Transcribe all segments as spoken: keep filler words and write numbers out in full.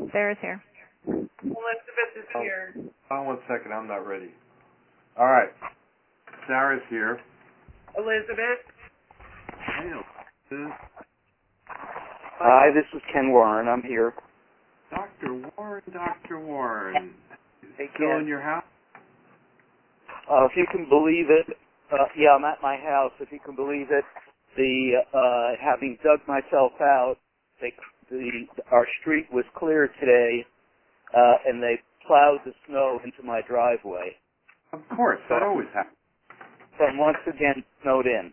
Sarah's here. Elizabeth is oh, here. Hold on one second, I'm not ready. All right, Sarah's here. Elizabeth? Hey, Elizabeth. Hi, this is Ken Warren. I'm here. Doctor Warren, Doctor Warren. Hey, Still Ken. in your house? Uh, if you can believe it, uh, yeah, I'm at my house. If you can believe it, the uh, having dug myself out, they, the our street was clear today, uh, and they plowed the snow into my driveway. Of course, So that always happens. so I'm once again snowed in.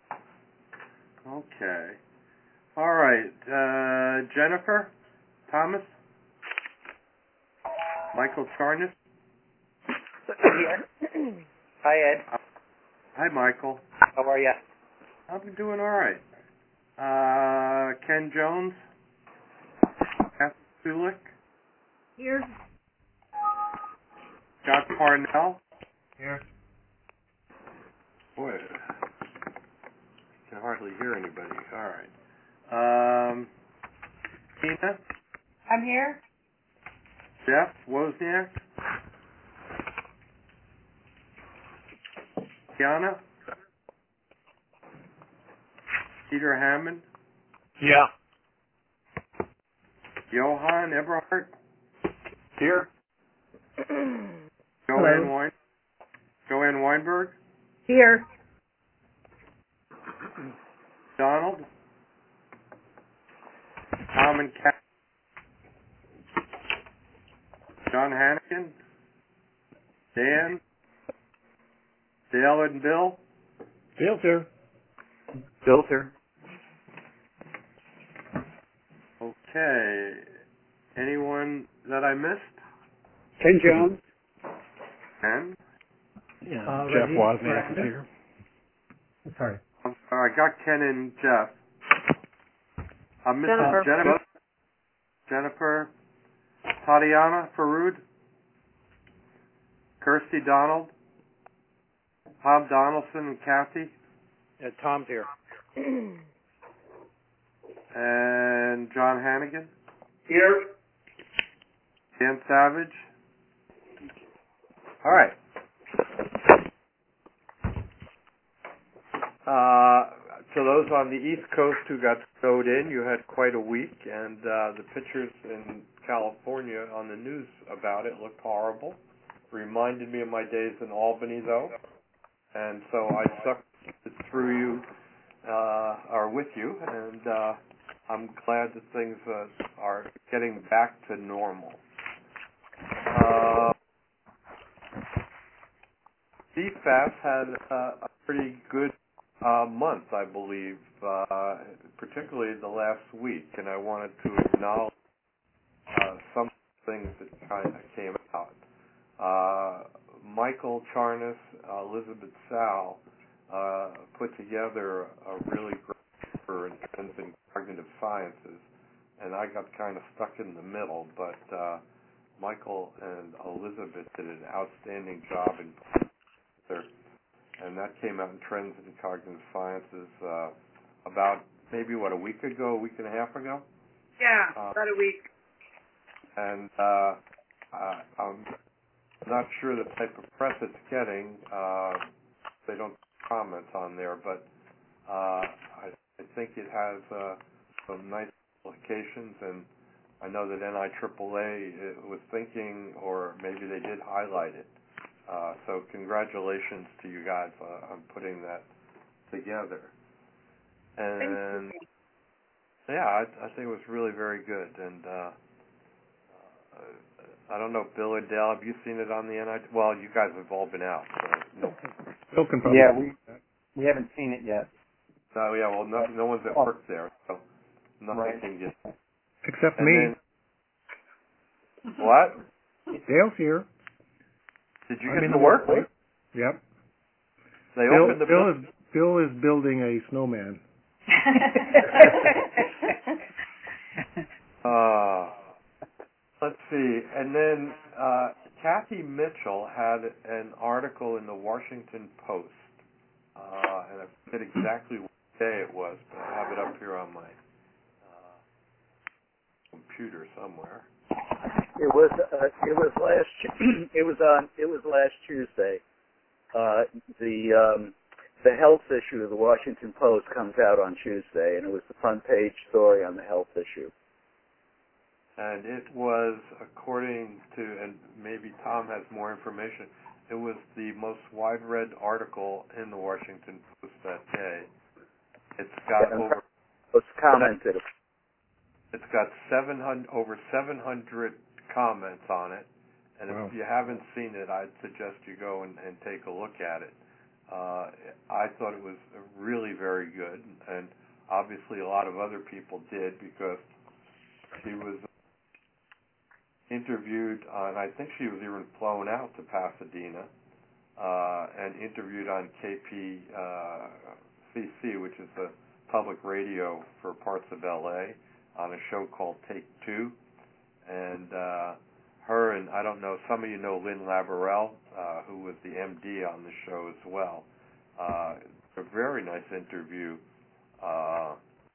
Okay. All right, uh, Jennifer Thomas? Michael Charnas? Here. Hi, Ed. Uh, hi, Michael. How are you? I'm doing all right. Uh, Ken Jones? Kathy Sulik? Here. Scott Parnell? Here. Boy, I can hardly hear anybody. All right. Um, Tina? I'm here. Jeff Wozniak? Tiana? Peter Hammond? Yeah. Johan Eberhardt? Here. Joanne Wein? Joanne Weinberg? Here. Donald? Tom and Kat? John Hannigan? Dan? Dale and Bill? Bill's here. Filter. Okay. Anyone that I missed? Ken Jones. Ken? Yeah. Uh, Jeff Reggie Wozniak is Miranda. here. Sorry. I'm sorry, I got Ken and Jeff. I'm missing Jennifer. Jennifer. Jennifer. Tatiana Farud. Kirsty Donald. Bob Donaldson and Kathy. Yeah, Tom's here. And John Hannigan. Here. Dan Savage. All right. Uh, to those on the East Coast who got snowed in, you had quite a week, and uh, the pictures in California on the news about it looked horrible. Reminded me of my days in Albany, though, and so I sucked it through you, uh, or with you, and uh, I'm glad that things uh, are getting back to normal. Uh, C FAS had uh, a pretty good uh, month, I believe, uh, particularly the last week, and I wanted to acknowledge uh, some things that kind of came out. Uh, Michael Charnas, uh, Elizabeth Sal uh, put together a really great paper in Trends in Cognitive Sciences, and I got kind of stuck in the middle, but uh, Michael and Elizabeth did an outstanding job in there, and that came out in Trends in Cognitive Sciences uh, about maybe, what, a week ago, a week and a half ago? Yeah, Uh, about a week. and uh, uh, I'm not sure the type of press it's getting. Uh, they don't comment on there, but uh, I, I think it has uh, some nice implications, and I know that N I triple A was thinking, or maybe they did highlight it. Uh, so congratulations to you guys uh, on putting that together. And yeah, I, I think it was really very good. And uh, uh, I don't know, Bill or Dale, have you seen it on the N I? Well, you guys have all been out. So no, Bill can probably. Yeah, we we haven't seen it yet. no yeah, well, no, no one's at work there, so nothing Right. can get. Except And me. then, what? Dale's here. Did you I'm get in to the work? work. Yep. They Bill, opened the Bill is Bill is building a snowman. Uh, let's see. And then uh, Kathy Mitchell had an article in the Washington Post, uh, and I forget exactly what day it was, but I have it up here on my uh, computer somewhere. It was uh, it was last Tu- it was on it was last Tuesday. Uh, the um, the health issue of the Washington Post comes out on Tuesday, and it was the front page story on the health issue. And it was, according to, and maybe Tom has more information, it was the most wide-read article in the Washington Post that day. It's got And over was commented. it's got seven hundred over seven hundred comments on it, and Wow. if you haven't seen it, I'd suggest you go and, and take a look at it. Uh, I thought it was really very good, and obviously a lot of other people did, because she was interviewed on, I think she was even flown out to Pasadena, uh, and interviewed on K P C C, which is the public radio for parts of L A, on a show called Take Two. And uh, her and, I don't know, some of you know Lynn Labarelle, uh, who was the M D on the show as well. Uh, a very nice interview uh,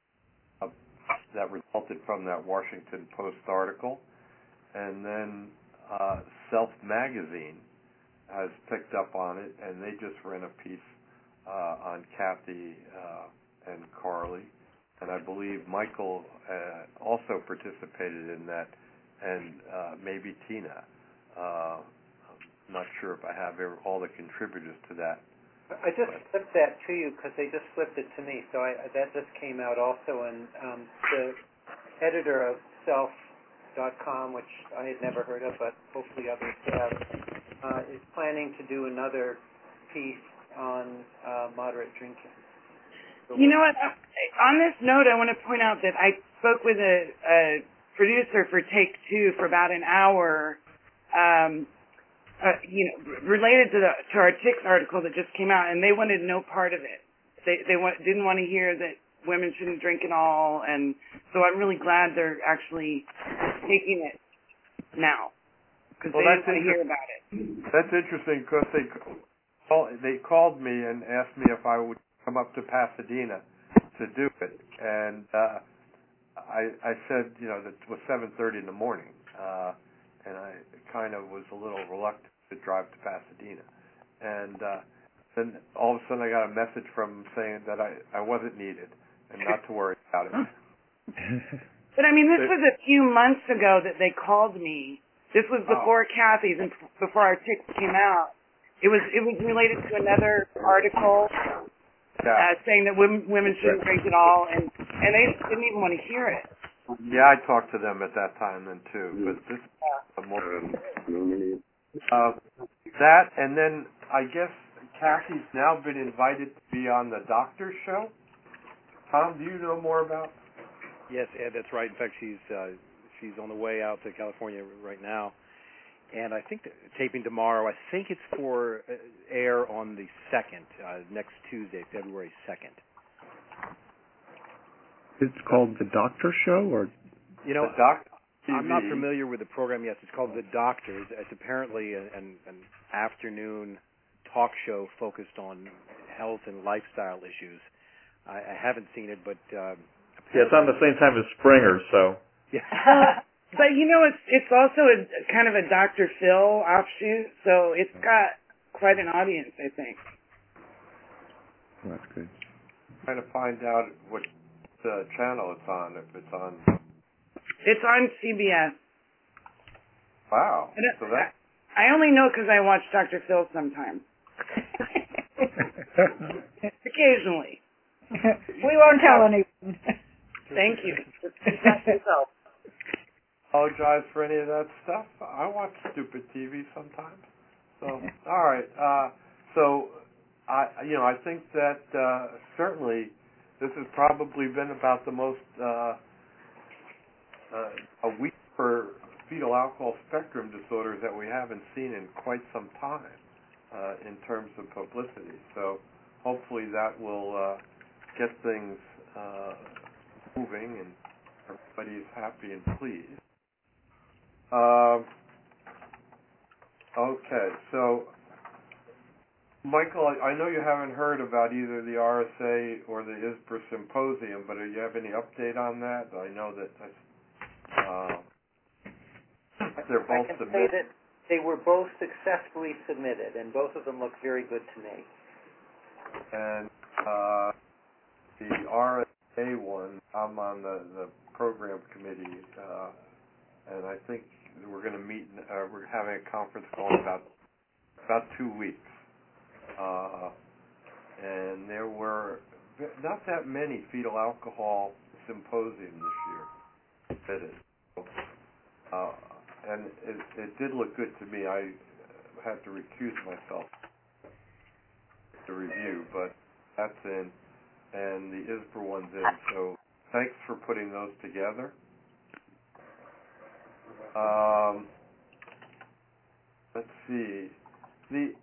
that resulted from that Washington Post article. And then uh, Self Magazine has picked up on it, and they just ran a piece uh, on Kathy uh, and Carly. And I believe Michael uh, also participated in that, and uh, maybe Tina. Uh, I'm not sure if I have all the contributors to that. I just flipped that to you because they just flipped it to me, so I, that just came out also. And um, the editor of Self dot com, which I had never heard of, but hopefully others have, uh, is planning to do another piece on uh, moderate drinking. So You know what? On this note, I want to point out that I spoke with a, a producer for Take Two for about an hour, um, uh, you know, related to the to our Ticks article that just came out, and they wanted no part of it. They they want, didn't want to hear that women shouldn't drink at all, and so I'm really glad they're actually taking it now, because Well, they that's didn't want to hear about it. That's interesting, because they call, they called me and asked me if I would come up to Pasadena to do it, and uh, I I said, you know, that it was seven thirty in the morning, uh, and I kind of was a little reluctant to drive to Pasadena, and uh, then all of a sudden I got a message from them saying that I, I wasn't needed and not to worry about it. But I mean, this was a few months ago that they called me. This was before oh. Kathy's and before our Ticks came out. It was it was related to another article yeah. uh, saying that women women shouldn't drink at all, and and they didn't even want to hear it. Yeah, I talked to them at that time then too. But this uh, more uh, that, and then I guess Kathy's now been invited to be on the Doctor Show. Tom, do you know more about? Yes, Ed, that's right. In fact, she's uh, she's on the way out to California right now, and I think the, taping tomorrow. I think it's for uh, air on the second, uh, next Tuesday, February second. It's called The Doctor Show, or you know, the Doc T V. I'm not familiar with the program. Yes, it's called The Doctors. It's apparently an, an, an afternoon talk show focused on health and lifestyle issues. I, I haven't seen it, but um, yeah, it's on the same time as Springer, so. Yeah. But you know, it's it's also a kind of a Doctor Phil offshoot, so it's got quite an audience, I think. Well, that's good. Trying to find out what uh, channel it's on. If it's on. It's on C B S. Wow. So that. I, I only know because I watch Doctor Phil sometimes. Occasionally. We won't tell anyone. Thank you. Apologize for any of that stuff. I watch stupid T V sometimes. So, all right. Uh, so, I, you know, I think that uh, certainly this has probably been about the most uh, uh, a week for fetal alcohol spectrum disorders that we haven't seen in quite some time uh, in terms of publicity. So, hopefully that will uh, get things uh, moving and everybody is happy and pleased. Uh, okay, so Michael, I, I know you haven't heard about either the R S A or the I S P R symposium, but do you have any update on that? I know that uh, they're both I can submitted. say that they were both successfully submitted, and both of them look very good to me. And uh, the R S A one, I'm on the, the program committee, uh, and I think we're going to meet. Uh, we're having a conference call in about about two weeks, uh, and there were not that many fetal alcohol symposiums this year. Fitted. Uh, and it, it did look good to me. I had to recuse myself to review, but that's in, and the I S B R one's in. So thanks for putting those together. Um, let's see. The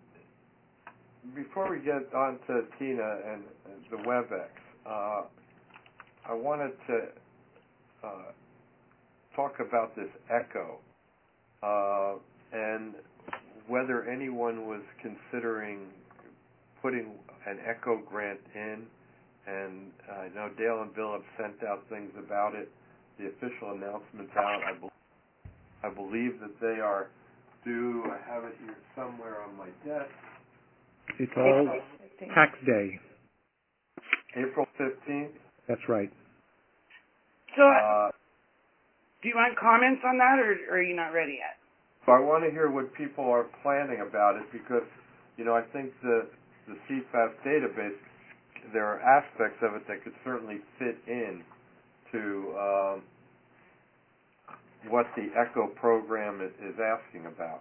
before we get on to Tina and the WebEx, uh, I wanted to uh, talk about this ECHO uh, and whether anyone was considering putting an ECHO grant in. And uh, I know Dale and Bill have sent out things about it. The official announcement's out. I, be- I believe that they are due. I have it here somewhere on my desk. It's all tax day. April fifteenth. That's right. So, Uh, do you want comments on that, or, or are you not ready yet? so I want to hear what people are planning about it because, you know, I think the the C FAS database, there are aspects of it that could certainly fit in to um, what the ECHO program is, is asking about.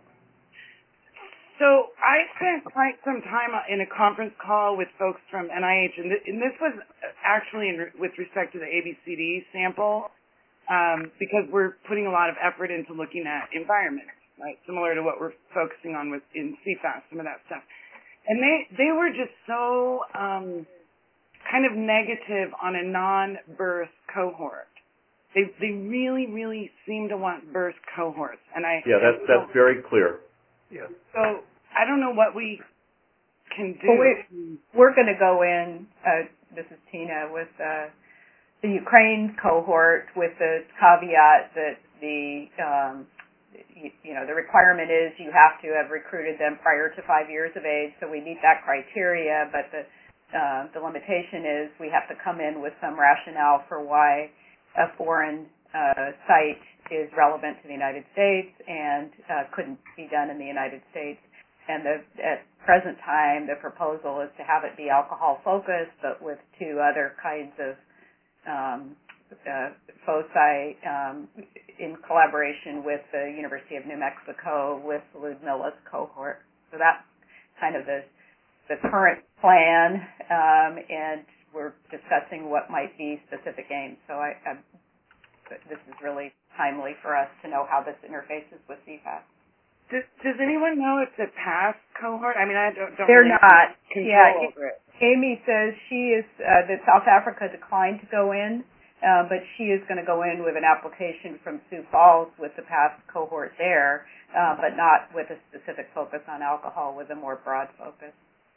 So I spent quite some time in a conference call with folks from N I H, and, th- and this was actually in re- with respect to the A B C D sample, um, because we're putting a lot of effort into looking at environments, right, similar to what we're focusing on with in C FAS, some of that stuff. And they, they were just so um, kind of negative on a non-birth cohort. They they really, really seem to want birth cohorts. And I Yeah, that's that's very clear. Yeah. So I don't know what we can do. Well, we, we're going to go in, uh, this is Tina, with uh, the Ukraine cohort with the caveat that the, um, you, you know, the requirement is you have to have recruited them prior to five years of age, so we meet that criteria, but the, uh, the limitation is we have to come in with some rationale for why a foreign uh, site is relevant to the United States and uh, couldn't be done in the United States. And the, at present time, the proposal is to have it be alcohol focused, but with two other kinds of um, uh, foci um, in collaboration with the University of New Mexico with Ludmilla's cohort. So that's kind of the the current plan, um, and we're discussing what might be specific aims. So I, I this is really timely for us to know how this interfaces with C FAS. Does, does anyone know if the past cohort? I mean, I don't. don't They're really not. Control Yeah, over it. Amy says she is uh, that South Africa declined to go in, uh, but she is going to go in with an application from Sioux Falls with the past cohort there, uh, but not with a specific focus on alcohol, with a more broad focus.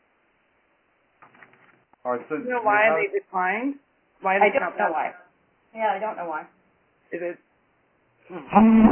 All right, so Do you know why have, they declined? Why I they don't know why. Yeah, I don't know why. Is it? Hmm.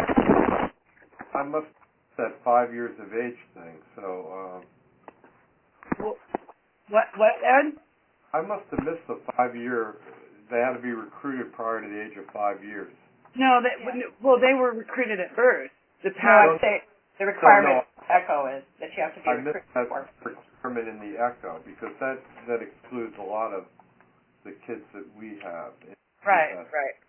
I must that five years of age thing. So um, Well, what? What, Ed? I must have missed the five year. They had to be recruited prior to the age of five years. No, they, yeah. Well, they were recruited at birth. The No, past. I'd say the requirement so, no, of ECHO is that you have to be I missed recruited that for. requirement in the ECHO because that that excludes a lot of the kids that we have. Right. Uh, right.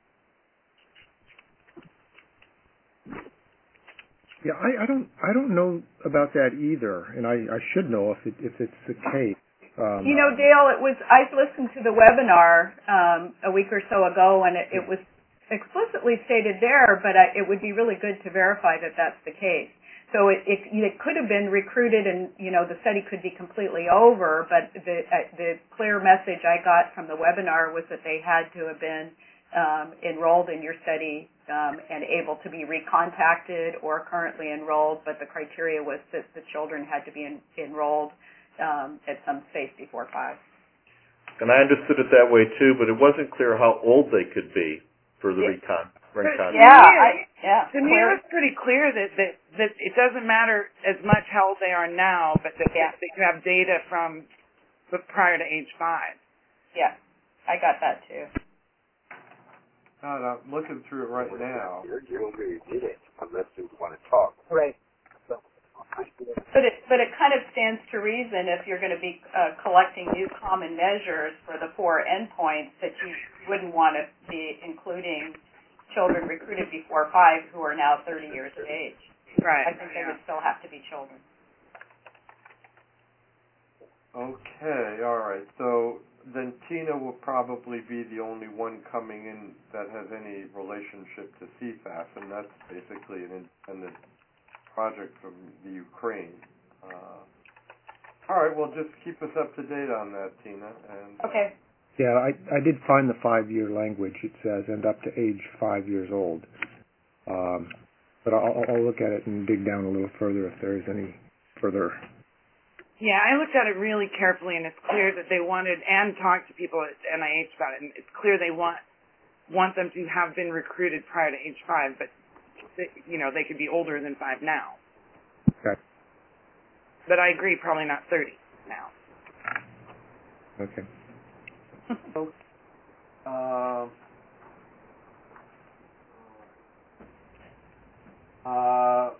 Yeah, I, I don't I don't know about that either, and I, I should know if it if it's the case. Um, You know, Dale, it was I listened to the webinar um, a week or so ago, and it, it was explicitly stated there, but I, it would be really good to verify that that's the case. So it, it, it could have been recruited, and you know the study could be completely over. But the uh, the clear message I got from the webinar was that they had to have been um, enrolled in your study um, and able to be recontacted or currently enrolled. But the criteria was that the children had to be in, enrolled um, at some space before five. And I understood it that way too, but it wasn't clear how old they could be for the It, recon. screenshot. Yeah, I, yeah. To me, it was pretty clear that, that that it doesn't matter as much how old they are now, but that, Yeah. that you have data from but prior to age five. Yeah, I got that too. God, I'm looking through it right now. You don't really need it unless you want to talk. Right. But it but it kind of stands to reason if you're going to be uh, collecting new common measures for the four endpoints that you wouldn't want to be including children recruited before five who are now thirty years of age. Right. I think they would still have to be children. Okay, all right. So then Tina will probably be the only one coming in that has any relationship to C FAS, and that's basically an independent project from the Ukraine. Uh, all right, well, just keep us up to date on that, Tina. And, Okay. Yeah, I, I did find the five-year language. It says, and up to age five years old. Um, but I'll, I'll look at it and dig down a little further if there is any further. Yeah, I looked at it really carefully, and it's clear that they wanted, and talked to people at N I H about it, and it's clear they want want them to have been recruited prior to age five, but, they, you know, they could be older than five now. Okay. But I agree, probably not thirty now. Okay. uh, uh,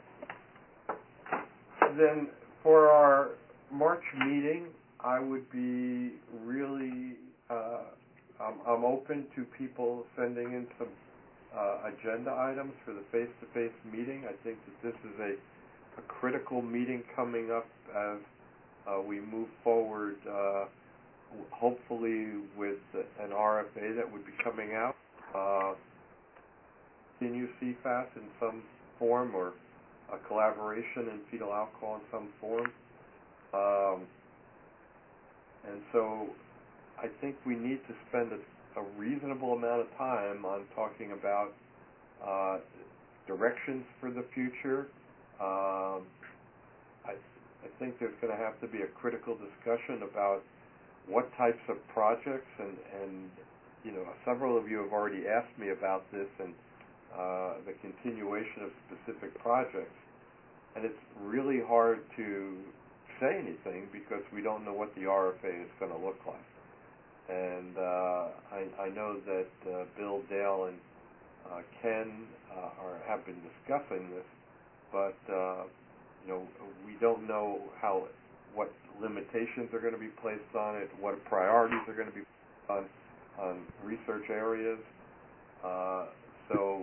then for our March meeting, I would be really, uh, I'm, I'm open to people sending in some uh, agenda items for the face-to-face meeting. I think that this is a, a critical meeting coming up as uh, we move forward, uh, hopefully with an R F A that would be coming out. Uh, continue C FAS in some form, or a collaboration in fetal alcohol in some form. Um, and so I think we need to spend a, a reasonable amount of time on talking about uh, directions for the future. Um, I, I think there's going to have to be a critical discussion about what types of projects, and, and you know, several of you have already asked me about this, and uh, the continuation of specific projects. And it's really hard to say anything because we don't know what the R F A is going to look like. And uh, I, I know that uh, Bill, Dale, and uh, Ken uh, are, have been discussing this, but uh, you know, we don't know how what limitations are going to be placed on it, what priorities are going to be placed on on research areas. Uh, so,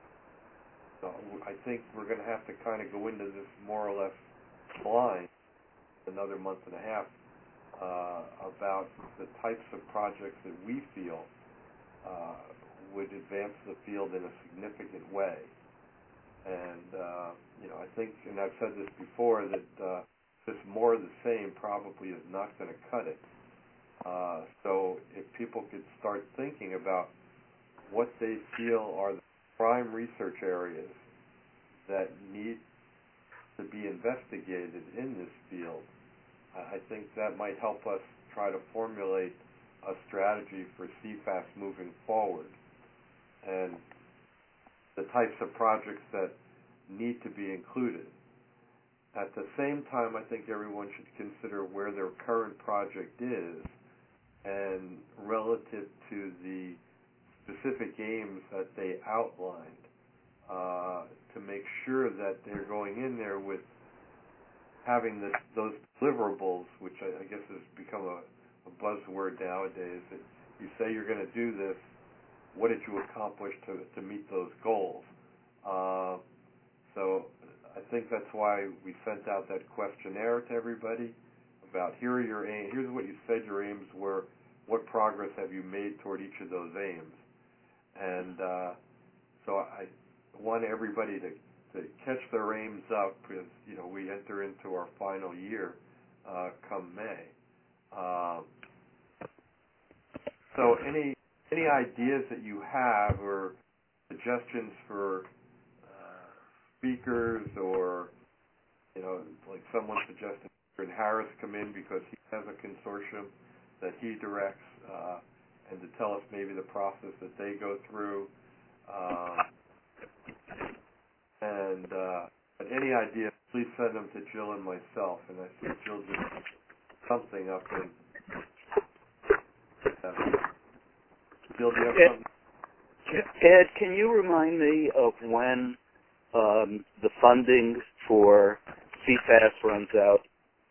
so I think we're going to have to kind of go into this more or less blind another month and a half uh, about the types of projects that we feel uh, would advance the field in a significant way. And, uh, you know, I think, and I've said this before, that uh, just more of the same probably is not going to cut it. Uh, so if people could start thinking about what they feel are the prime research areas that need to be investigated in this field, I think that might help us try to formulate a strategy for C FAS moving forward, and the types of projects that need to be included. At the same time, I think everyone should consider where their current project is and relative to the specific aims that they outlined, uh, to make sure that they're going in there with having this, those deliverables, which I, I guess has become a, a buzzword nowadays, that you say you're going to do this, what did you accomplish to, to meet those goals? Uh, so I think that's why we sent out that questionnaire to everybody about here are your aims, here's what you said your aims were, what progress have you made toward each of those aims? And uh, so I want everybody to, to catch their aims up, because, you know, we enter into our final year uh, come May. Uh, so any any ideas that you have or suggestions for uh, speakers, or, you know, like someone suggested Aaron Harris come in because he has a consortium that he directs, uh, and to tell us maybe the process that they go through. Uh, any ideas, please send them to Jill and myself. And I think Jill just something up in. Uh, Jill, do you have Ed, something? Ed, can you remind me of when um, the funding for C FAS runs out?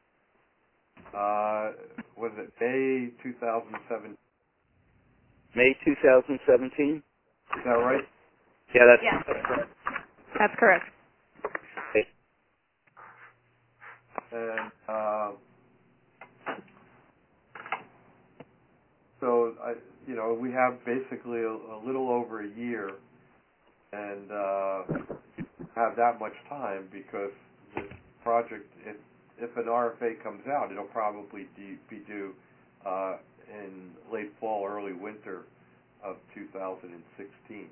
Uh, was it May two thousand seven? May two thousand seventeen? Is that right? Yeah, that's, Yeah. that's correct. That's correct. Okay. And uh, so, I, you know, we have basically a, a little over a year, and uh, have that much time because this project, if if an R F A comes out, it'll probably de- be due uh, in late fall, early winter of two thousand sixteen.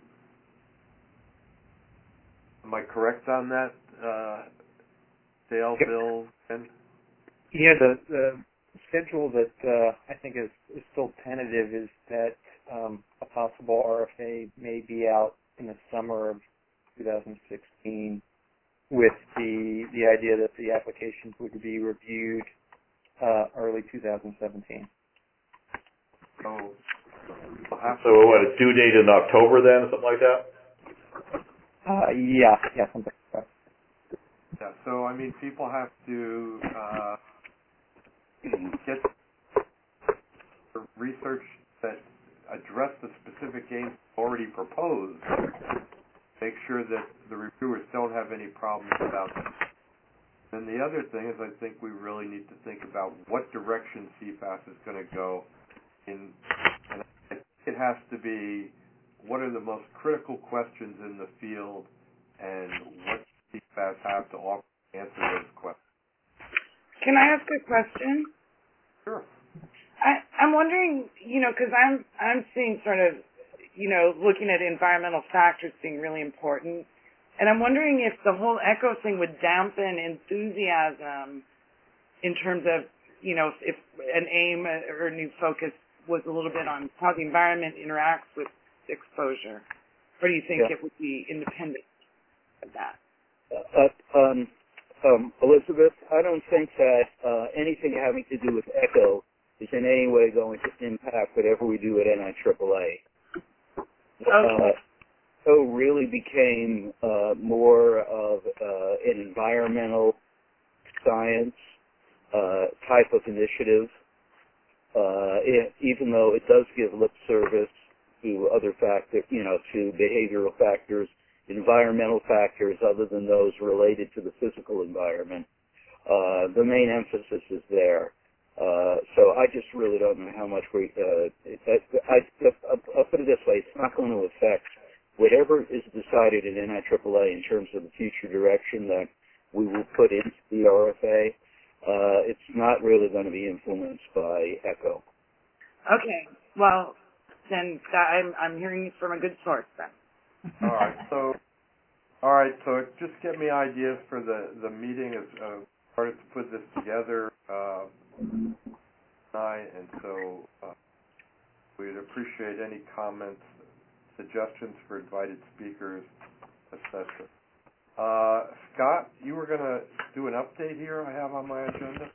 Am I correct on that, uh, Dale, Yep. Bill, Ben? Yeah, the, the schedule that uh, I think is, is still tentative is that um, a possible R F A may be out in the summer of two thousand sixteen, with the the idea that the applications would be reviewed uh, early two thousand seventeen. So, we'll have So to what, a due date in October then, or something like that? Uh, yeah, yeah, something like that. Yeah, so I mean, people have to uh, get research that address the specific games already proposed. Make sure that the reviewers don't have any problems about them. And the other thing is, I think we really need to think about what direction C FAS is going to go in, and I think it has to be what are the most critical questions in the field, and what C FAS have to offer to answer those questions. Can I ask a question? Sure. I, I'm wondering, you know, because I'm I'm seeing sort of, you know, looking at environmental factors being really important, and I'm wondering if the whole echo thing would dampen enthusiasm in terms of, you know, if an aim or a new focus was a little bit on how the environment interacts with exposure, or do you think Yeah. it would be independent of that? Uh, um, um, Elizabeth, I don't think that uh, anything having to do with echo is in any way going to impact whatever we do at N I triple A. Okay. Uh, echo really became uh, more of uh, an environmental science uh, type of initiative, uh, it, even though it does give lip service to other factors, you know, to behavioral factors, environmental factors other than those related to the physical environment. Uh, the main emphasis is there. Uh, so I just really don't know how much we, uh, I, I, I'll put it this way, it's not going to affect whatever is decided at N I triple A in terms of the future direction that we will put into the R F A. Uh, it's not really going to be influenced by echo. Okay. Well, then that, I'm I'm hearing it from a good source then. All right. So, all right. So, just get me ideas for the the meeting. As uh, started to put this together, uh, tonight, and so uh, we'd appreciate any comments, suggestions for invited speakers, et cetera. Uh, Scott, you were going to do an update here. I have on my agenda.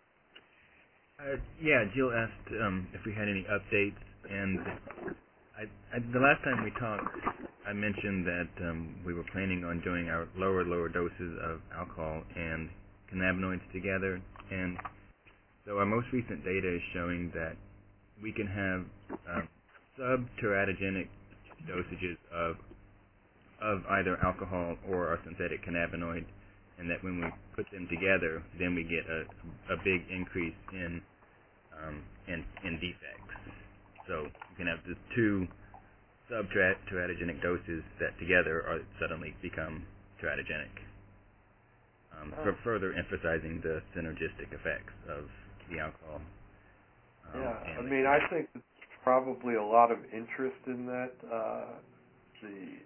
Uh, yeah, Jill asked um, if we had any updates, and I, I, the last time we talked, I mentioned that um, we were planning on doing our lower, lower doses of alcohol and cannabinoids together, and so our most recent data is showing that we can have um, sub-teratogenic dosages of of either alcohol or our synthetic cannabinoid, and that when we put them together, then we get a, a big increase in um, in, in defects. So you can have the two sub-teratogenic doses that together are suddenly become teratogenic, um, for further emphasizing the synergistic effects of the alcohol. Um, Yeah, I and mean, I think there's probably a lot of interest in that, uh, the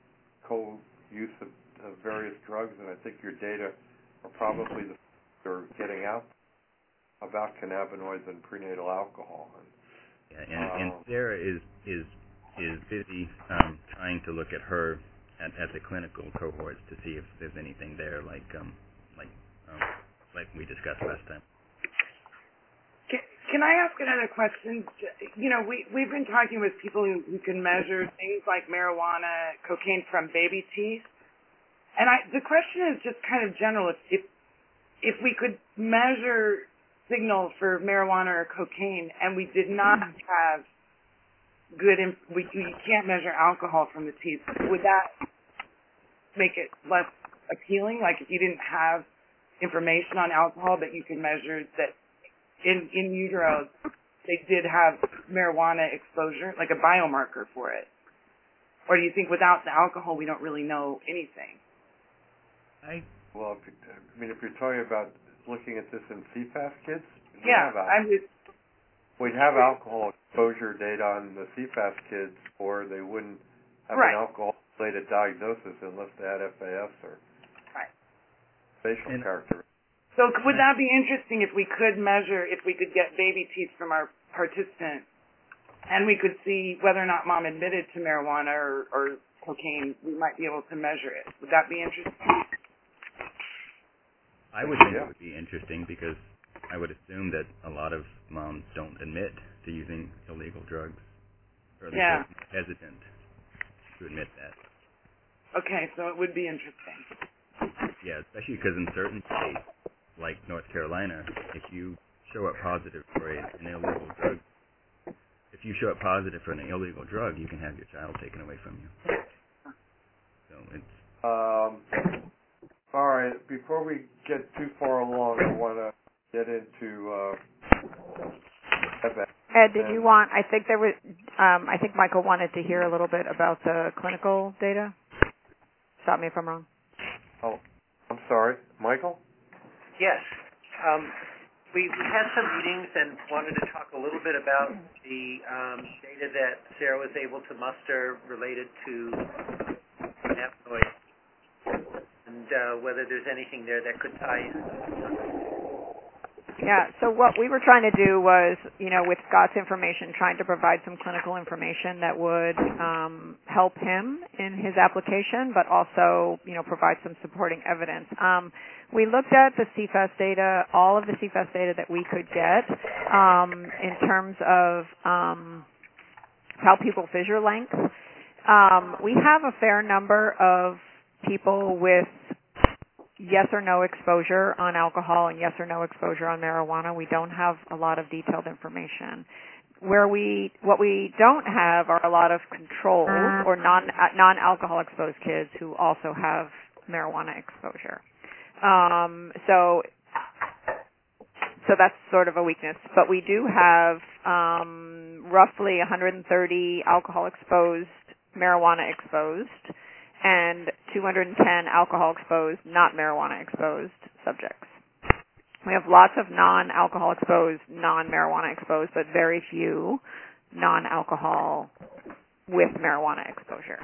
co-use of, of various drugs, and I think your data are probably the you're getting out about cannabinoids and prenatal alcohol. And, yeah, and, and um, Sarah is is is busy um, trying to look at her at, at the clinical cohorts to see if there's anything there, like um, like um, like we discussed last time. Can, can I ask another question? You know, we we've been talking with people who, who can measure things like marijuana, cocaine from baby teeth, and I the question is just kind of general. If if, if we could measure signal for marijuana or cocaine, and we did not have good, inf- we, we can't measure alcohol from the teeth, would that make it less appealing? Like if you didn't have information on alcohol, but you could measure that in, in utero they did have marijuana exposure, like a biomarker for it? Or do you think without the alcohol we don't really know anything? I Well, if you, I mean, if you're talking about looking at this in C FAS kids, we Yeah, have al- I'm just... we'd have alcohol exposure data on the C FAS kids, or they wouldn't have Right. an alcohol-related diagnosis unless they had F A S or Right. facial And- characteristics. So would that be interesting if we could measure, if we could get baby teeth from our participant, and we could see whether or not mom admitted to marijuana or, or cocaine, we might be able to measure it. Would that be interesting? I would think Yeah. it would be interesting because I would assume that a lot of moms don't admit to using illegal drugs, or at least Yeah. they're hesitant to admit that. Okay, so it would be interesting. Yeah, especially because in certain states, like North Carolina, if you show up positive for a, an illegal drug, if you show up positive for an illegal drug, you can have your child taken away from you. So it's Um, all right. Before we get too far along, I want to get into. Uh, Ed, did you want? I think there was. Um, I think Michael wanted to hear a little bit about the clinical data. Stop me if I'm wrong. Oh, I'm sorry, Michael. Yes. Um, we, we had some meetings and wanted to talk a little bit about the um, data that Sarah was able to muster related to cannabinoids and uh, whether there's anything there that could tie in. Yeah, so what we were trying to do was, you know, with Scott's information, trying to provide some clinical information that would um, help him in his application, but also, you know, provide some supporting evidence. Um, we looked at the C FAS data, all of the C FAS data that we could get um, in terms of um, palpebral fissure length. Um, we have a fair number of people with yes or no exposure on alcohol and yes or no exposure on marijuana. We don't have a lot of detailed information. Where we, what we don't have are a lot of controls or non, non-alcohol exposed kids who also have marijuana exposure. Um, so, so that's sort of a weakness. But we do have um, roughly one hundred thirty alcohol exposed, marijuana exposed, and two hundred ten alcohol-exposed, not marijuana-exposed subjects. We have lots of non-alcohol exposed, non-marijuana exposed, but very few non-alcohol with marijuana exposure.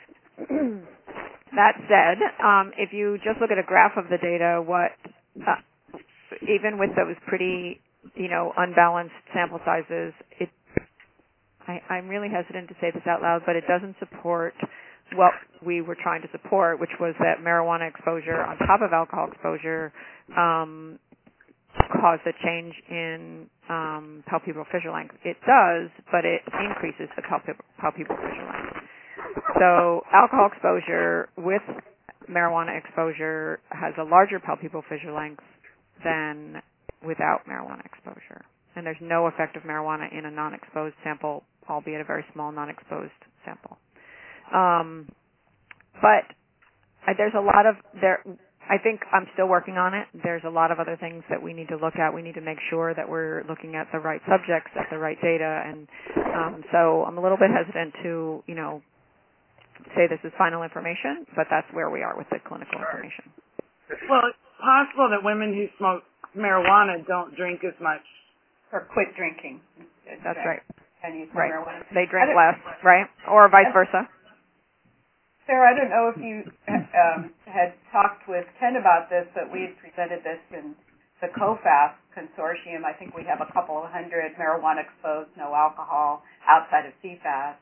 That said, um, if you just look at a graph of the data, what uh, even with those pretty, you know, unbalanced sample sizes, it, I, I'm really hesitant to say this out loud, but it doesn't support what we were trying to support, which was that marijuana exposure on top of alcohol exposure um, caused a change in um, palpebral fissure length. It does, but it increases the palpebral, palpebral fissure length. So alcohol exposure with marijuana exposure has a larger palpebral fissure length than without marijuana exposure. And there's no effect of marijuana in a non-exposed sample, albeit a very small non-exposed sample. Um, but uh, there's a lot of there. I think I'm still working on it. There's a lot of other things that we need to look at. We need to make sure that we're looking at the right subjects, at the right data, and um, so I'm a little bit hesitant to, you know, say this is final information, but that's where we are with the clinical information. Well, it's possible that women who smoke marijuana don't drink as much. Or quit drinking. That's right. And use Right. marijuana. They drink less, right? Or vice versa. Sarah, I don't know if you um, had talked with Ken about this, but we had presented this in the COFAS consortium. I think we have a couple of hundred marijuana exposed, no alcohol, outside of C FAS.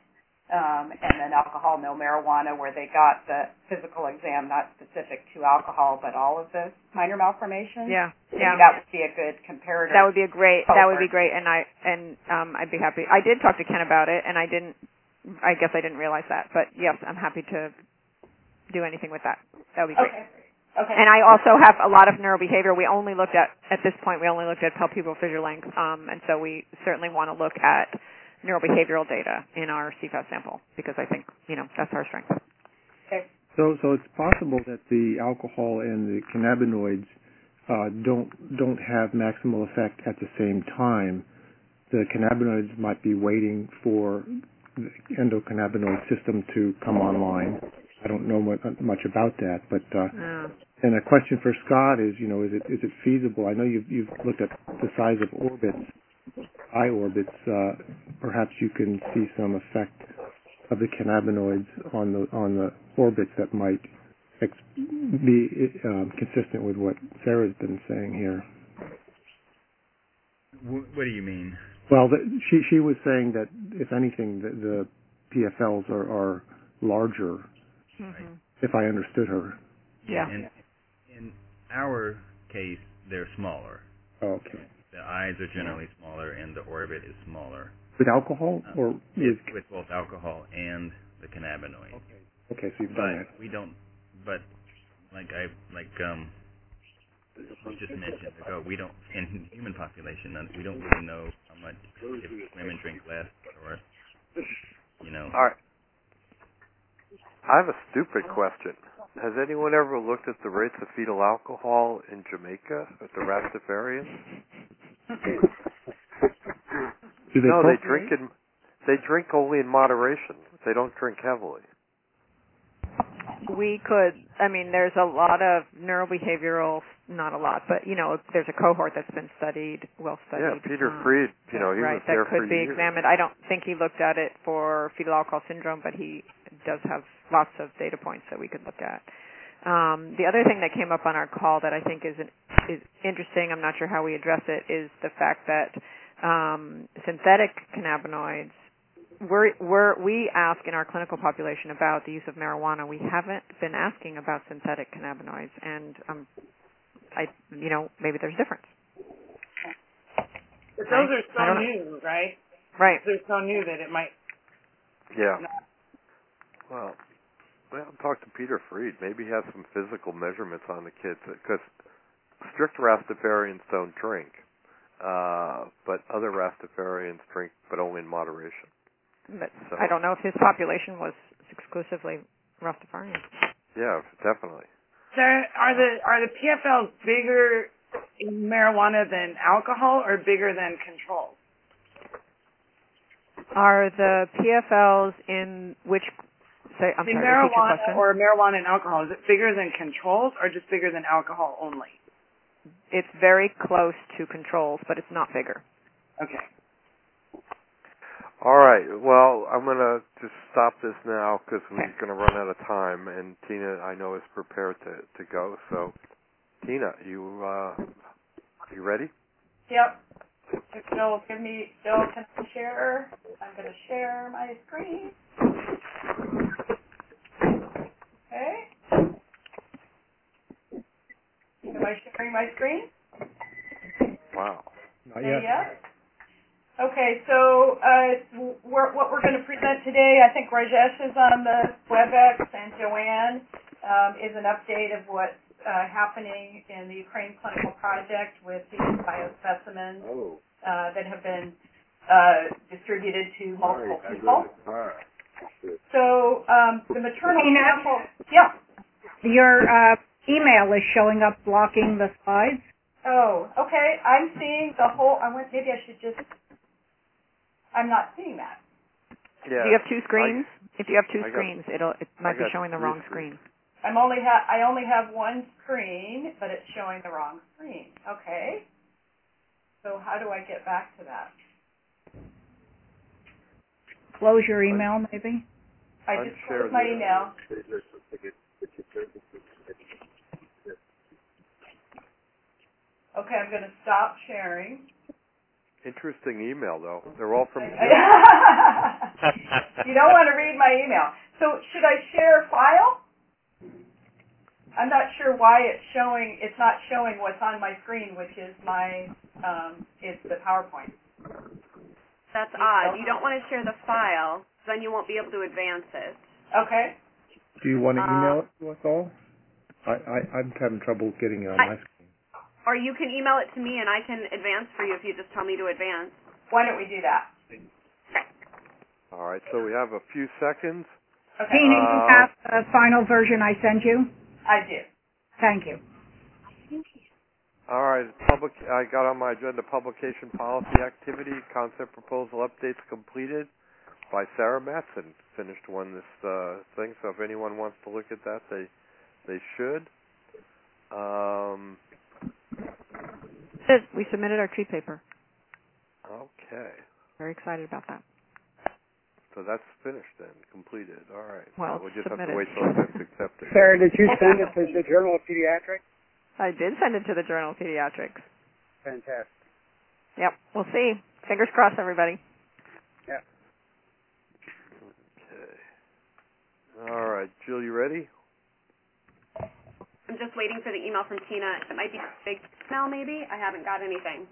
Um, and then alcohol, no marijuana, where they got the physical exam not specific to alcohol, but all of the minor malformations. Yeah, Maybe yeah. that would be a good comparator. That would be a great. cohort. That would be great, and I and um, I'd be happy. I did talk to Ken about it, and I didn't. I guess I didn't realize that, but yes, I'm happy to do anything with that. That would be great. Okay. Okay. And I also have a lot of neurobehavior. We only looked at at this point. We only looked at palpebral fissure length, um, and so we certainly want to look at neurobehavioral data in our C FAS sample because I think you know that's our strength. Okay. So, so it's possible that the alcohol and the cannabinoids uh, don't don't have maximal effect at the same time. The cannabinoids might be waiting for the endocannabinoid system to come online. I don't know much, much about that, but uh, Yeah. and a question for Scott is, you know, is it is it feasible? I know you've you've looked at the size of orbits, eye orbits. Uh, perhaps you can see some effect of the cannabinoids on the on the orbits that might ex- be um, consistent with what Sarah's been saying here. W- what do you mean? Well, the, she she was saying that if anything, the, the P F Ls are, are larger. Mm-hmm. If I understood her. Yeah. In, in our case, they're smaller. Oh, okay. The eyes are generally smaller, and the orbit is smaller. With alcohol Uh, or with, with? with both alcohol and the cannabinoid. Okay. Okay, so you've But done that. we don't. But like I like um, we just mentioned ago, we don't in human population. We don't really know how much if women drink less or you know. All right. I have a stupid question. Has anyone ever looked at the rates of fetal alcohol in Jamaica at the Rastafarians? Do they no, they procreate? drink in. They drink only in moderation. They don't drink heavily. We could, I mean, there's a lot of neurobehavioral, not a lot, but, you know, there's a cohort that's been studied, well studied. Yeah, Peter um, Fried, you know, he right, was there that could for be years. examined. I don't think he looked at it for fetal alcohol syndrome, but he does have lots of data points that we could look at. Um, the other thing that came up on our call that I think is, an, is interesting, I'm not sure how we address it, is the fact that um, synthetic cannabinoids, We're, we're, we ask in our clinical population about the use of marijuana. We haven't been asking about synthetic cannabinoids, and um, I, you know, maybe there's a difference. But those Right? are so new, right? Right. They're so new that it might. Yeah. Not. Well, well, talk to Peter Fried. Maybe he has some physical measurements on the kids because strict Rastafarians don't drink, uh, but other Rastafarians drink, but only in moderation. But So, I don't know if his population was exclusively Rastafarian. yeah, definitely. So are the are the P F Ls bigger in marijuana than alcohol, or bigger than controls? Are the P F Ls in which? Say, I'm in sorry. Repeat your marijuana question. or marijuana and alcohol, is it bigger than controls, or just bigger than alcohol only? It's very close to controls, but it's not bigger. Okay. All right. Well, I'm going to just stop this now because we're Okay. going to run out of time, and Tina, I know, is prepared to, to go. So, Tina, you uh, you ready? Yep. Still, give me, still, can I share? I'm going to share my screen. Okay. Am I sharing my screen? Wow. Not Say yet. yes. Okay, so uh, we're, what we're going to present today, I think Rajesh is on the WebEx, and Joanne um, is an update of what's uh, happening in the Ukraine clinical project with these biospecimens Oh, uh, that have been uh, distributed to multiple sorry, I people. got the car. So um, the maternal Tina? sample, yeah. Your uh, email is showing up blocking the slides. Oh, okay. I'm seeing the whole. I went. Maybe I should just. I'm not seeing that. Yeah. Do you have two screens? I, if you have two I got, screens, it'll it might be got showing the three wrong screens. screen. I'm only ha- I only have one screen, but it's showing the wrong screen. Okay. So how do I get back to that? Close your email, maybe. I just Unshare closed my the- email. Okay, I'm going to stop sharing. Interesting email, though. They're all from I, Kim. I You don't want to read my email. So should I share file? I'm not sure why it's showing. It's not showing what's on my screen, which is my um, it's the PowerPoint. That's odd. You don't want to share the file, then you won't be able to advance it. Okay. Do you want to Um, email it to us all? I, I, I'm having trouble getting it on I, my screen. Or you can email it to me and I can advance for you if you just tell me to advance. Why don't we do that? All right, so we have a few seconds. Okay. Tina, you Uh, have the final version I sent you? I do. Thank you. All right, public. I got on my agenda publication policy activity concept proposal updates completed by Sarah Matson. Finished one this uh, thing, so if anyone wants to look at that, they they should. Um, We submitted our tree paper. okay, Very excited about that. so that's finished then, completed. All right. Well, so we'll just submitted. have to wait till it's accepted. Sarah, did you send it to the Journal of Pediatrics? I did send it to the Journal of Pediatrics. Fantastic. Yep, we'll see. Fingers crossed, everybody. Yeah. Okay. All right, Jill, you ready? I'm just waiting for the email from Tina. It might be a big email, maybe. I haven't got anything.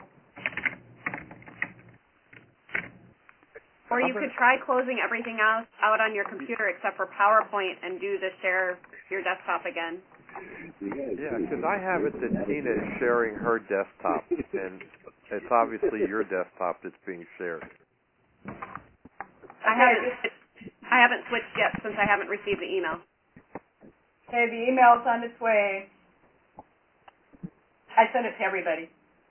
Or you could try closing everything out, out on your computer except for PowerPoint and do the share your desktop again. Yeah, because I have it that Tina is sharing her desktop, and it's obviously your desktop that's being shared. I haven't, I haven't switched yet since I haven't received the email. Okay, the email's on its way. I sent it to everybody.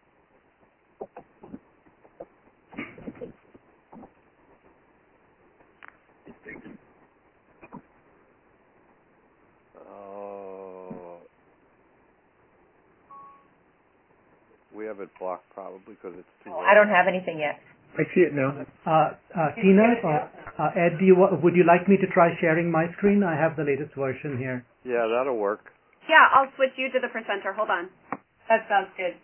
Oh, we have it blocked probably because it's too. I don't have anything yet. I see it now. Uh, uh, Tina, uh, uh, Ed, do you wa- would you like me to try sharing my screen? I have the latest version here. Yeah, that'll work. Yeah, I'll switch you to the presenter. Hold on. That sounds good.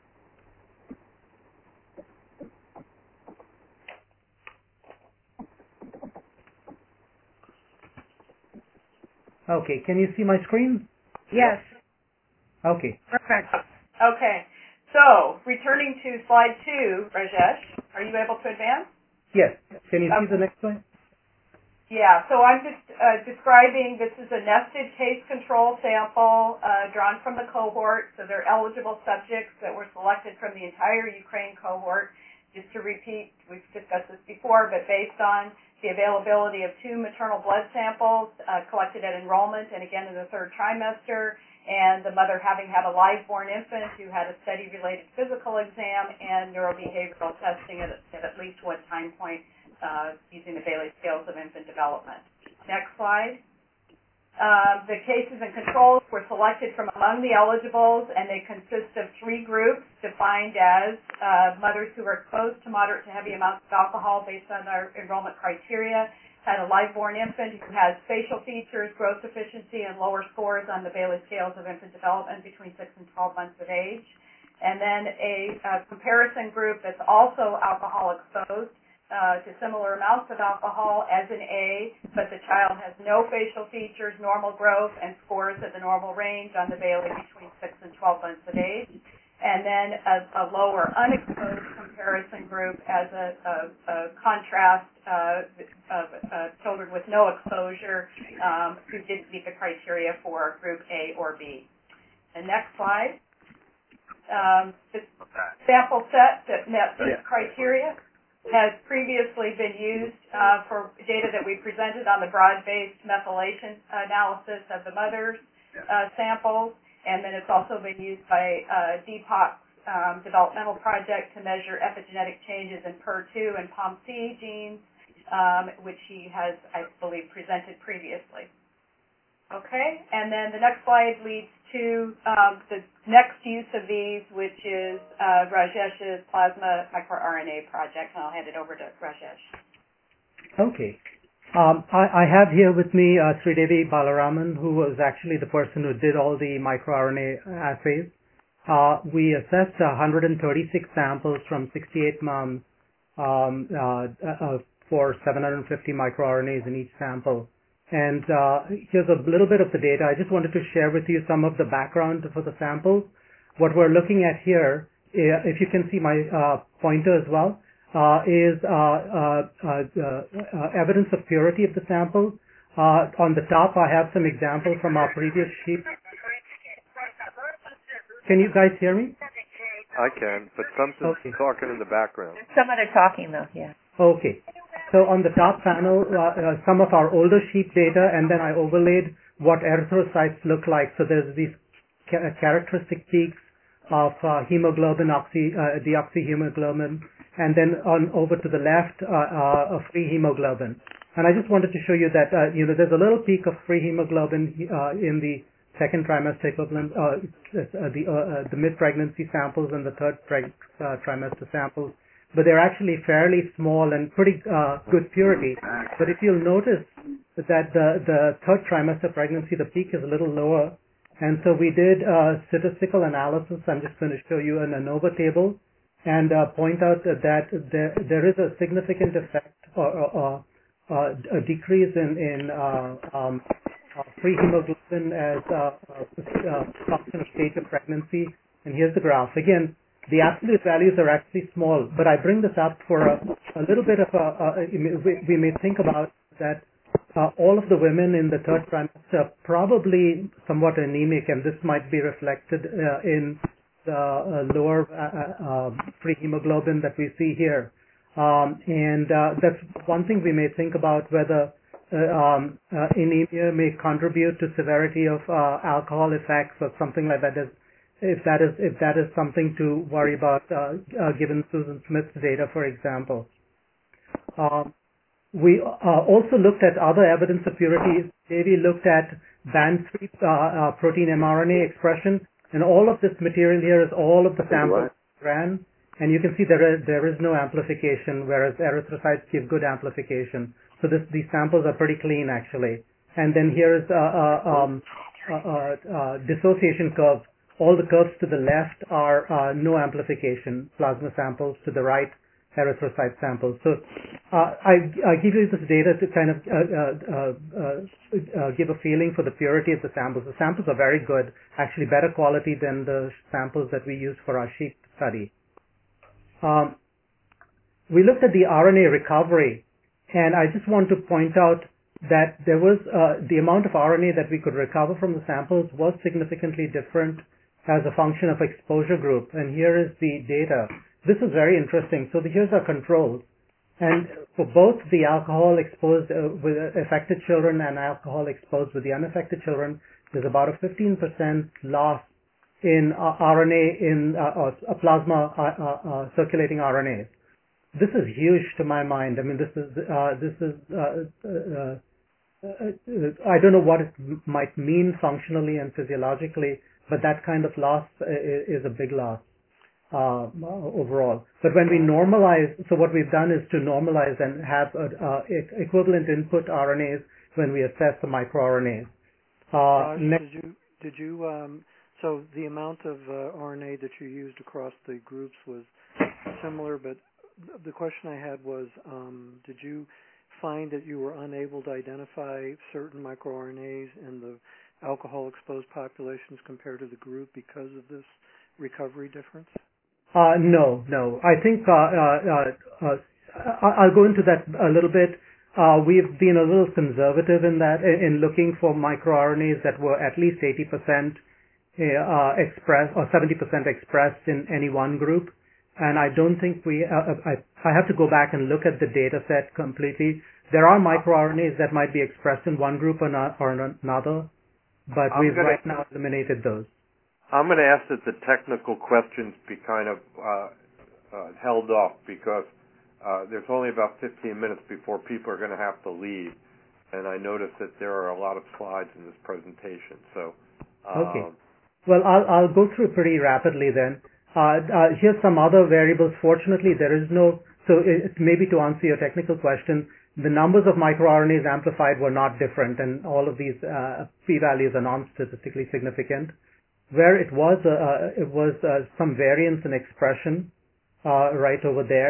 Okay, can you see my screen? Yes. Okay. Perfect. Okay. So, returning to slide two, Rajesh, are you able to advance? Yes. Can you see Okay. the next slide? Yeah, so I'm just uh, describing this is a nested case control sample uh, drawn from the cohort. So they're eligible subjects that were selected from the entire Ukraine cohort. Just to repeat, we've discussed this before, but based on the availability of two maternal blood samples uh, collected at enrollment and again in the third trimester, and the mother having had a live-born infant who had a study-related physical exam and neurobehavioral testing at, at at least one time point uh, using the Bailey Scales of Infant Development. Next slide. Uh, the cases and controls were selected from among the eligibles, and they consist of three groups defined as uh, mothers who are exposed to moderate to heavy amounts of alcohol based on our enrollment criteria, had a live-born infant who has facial features, growth deficiency, and lower scores on the Bailey Scales of Infant Development between six and twelve months of age, and then a, a comparison group that's also alcohol exposed, Uh, to similar amounts of alcohol as an A, but the child has no facial features, normal growth, and scores at the normal range on the Bailey between six and twelve months of age. And then a, a lower unexposed comparison group as a, a, a contrast uh, of uh, children with no exposure um, who didn't meet the criteria for group A or B. And next slide. Um, the sample set that met these criteria has previously been used uh, for data that we presented on the broad-based methylation analysis of the mother's uh, samples, and then it's also been used by uh, Deepak's um, developmental project to measure epigenetic changes in P E R two and P O M C genes, um, which he has, I believe, presented previously. Okay, and then the next slide leads to um, the next use of these, which is uh, Rajesh's plasma microRNA project, and I'll hand it over to Rajesh. Okay. Um, I, I have here with me uh, Sridevi Balaraman, who was actually the person who did all the microRNA assays. Uh, we assessed one hundred thirty-six samples from sixty-eight moms um, uh, uh, for seven hundred fifty microRNAs in each sample. And uh, here's a little bit of the data. I just wanted to share with you some of the background for the samples. What we're looking at here, if you can see my uh, pointer as well, uh, is uh, uh, uh, uh, evidence of purity of the sample. Uh, on the top, I have some examples from our previous sheet. Can you guys hear me? I can, but something's Okay. talking in the background. Some other talking though, yeah. Okay. So on the top panel, uh, uh, some of our older sheet data, and then I overlaid what erythrocytes look like. So there's these ca- characteristic peaks of uh, hemoglobin, oxy, uh, deoxyhemoglobin, and then on over to the left, uh, uh, free hemoglobin. And I just wanted to show you that, uh, you know, there's a little peak of free hemoglobin uh, in the second trimester equivalent, uh, uh, the, uh, uh, the mid-pregnancy samples and the third preg- uh, trimester samples. But they're actually fairly small and pretty uh, good purity. But if you'll notice that the, the third trimester pregnancy, the peak is a little lower. And so we did uh, statistical analysis. I'm just going to show you an ANOVA table and uh, point out that there, there is a significant effect or, or, or a decrease in, in uh, um, uh, free hemoglobin as a uh, uh, function of stage of pregnancy. And here's the graph. Again, the absolute values are actually small, but I bring this up for a, a little bit of a, a we, we may think about that uh, all of the women in the third trimester are probably somewhat anemic, and this might be reflected uh, in the uh, lower uh, uh, free hemoglobin that we see here. Um, and uh, that's one thing we may think about, whether uh, um, uh, anemia may contribute to severity of uh, alcohol effects or something like that. If that is if that is something to worry about, uh, uh, given Susan Smith's data, for example. Um, we uh, also looked at other evidence of purity. Davey looked at band three uh, uh, protein mRNA expression, and all of this material here is all of the samples ran, and you can see there is there is no amplification, whereas erythrocytes give good amplification. So this, these samples are pretty clean, actually. And then here is a uh, uh, um, uh, uh, uh, dissociation curve. All the curves to the left are uh, no amplification plasma samples, to the right erythrocyte samples. So uh, I, I give you this data to kind of uh, uh, uh, uh, give a feeling for the purity of the samples. The samples are very good, actually better quality than the samples that we used for our sheep study. Um, we looked at the R N A recovery, and I just want to point out that there was uh, the amount of R N A that we could recover from the samples was significantly different as a function of exposure group. And here is the data. This is very interesting. So the, here's our controls. And for both the alcohol exposed uh, with affected children and alcohol exposed with the unaffected children, there's about a fifteen percent loss in uh, R N A in uh, uh, plasma uh, uh, uh, circulating R N As. This is huge to my mind. I mean, this is uh, this is uh, uh, uh, I don't know what it might mean functionally and physiologically, but that kind of loss is a big loss uh, overall. But when we normalize, so what we've done is to normalize and have a, uh, equivalent input R N As when we assess the microRNAs. Uh, Raj, next, did you did you um, so the amount of uh, R N A that you used across the groups was similar, but the question I had was, um, did you find that you were unable to identify certain microRNAs in the alcohol-exposed populations compared to the group because of this recovery difference? Uh, no, no. I think uh, uh, uh, I'll go into that a little bit. Uh, we've been a little conservative in that, in looking for microRNAs that were at least eighty percent uh, expressed or seventy percent expressed in any one group. And I don't think we, uh, I, I have to go back and look at the data set completely. There are microRNAs that might be expressed in one group or, not, or another, but I'm we've gonna, right now eliminated those. I'm going to ask that the technical questions be kind of uh, uh, held off, because uh, there's only about fifteen minutes before people are going to have to leave, and I noticed that there are a lot of slides in this presentation. So, um, okay. Well, I'll, I'll go through pretty rapidly then. Uh, uh, here's some other variables. Fortunately, there is no, so it, maybe to answer your technical question, the numbers of microRNAs amplified were not different, and all of these uh, p-values are non-statistically significant. Where it was, uh, uh, it was uh, some variance in expression uh, right over there.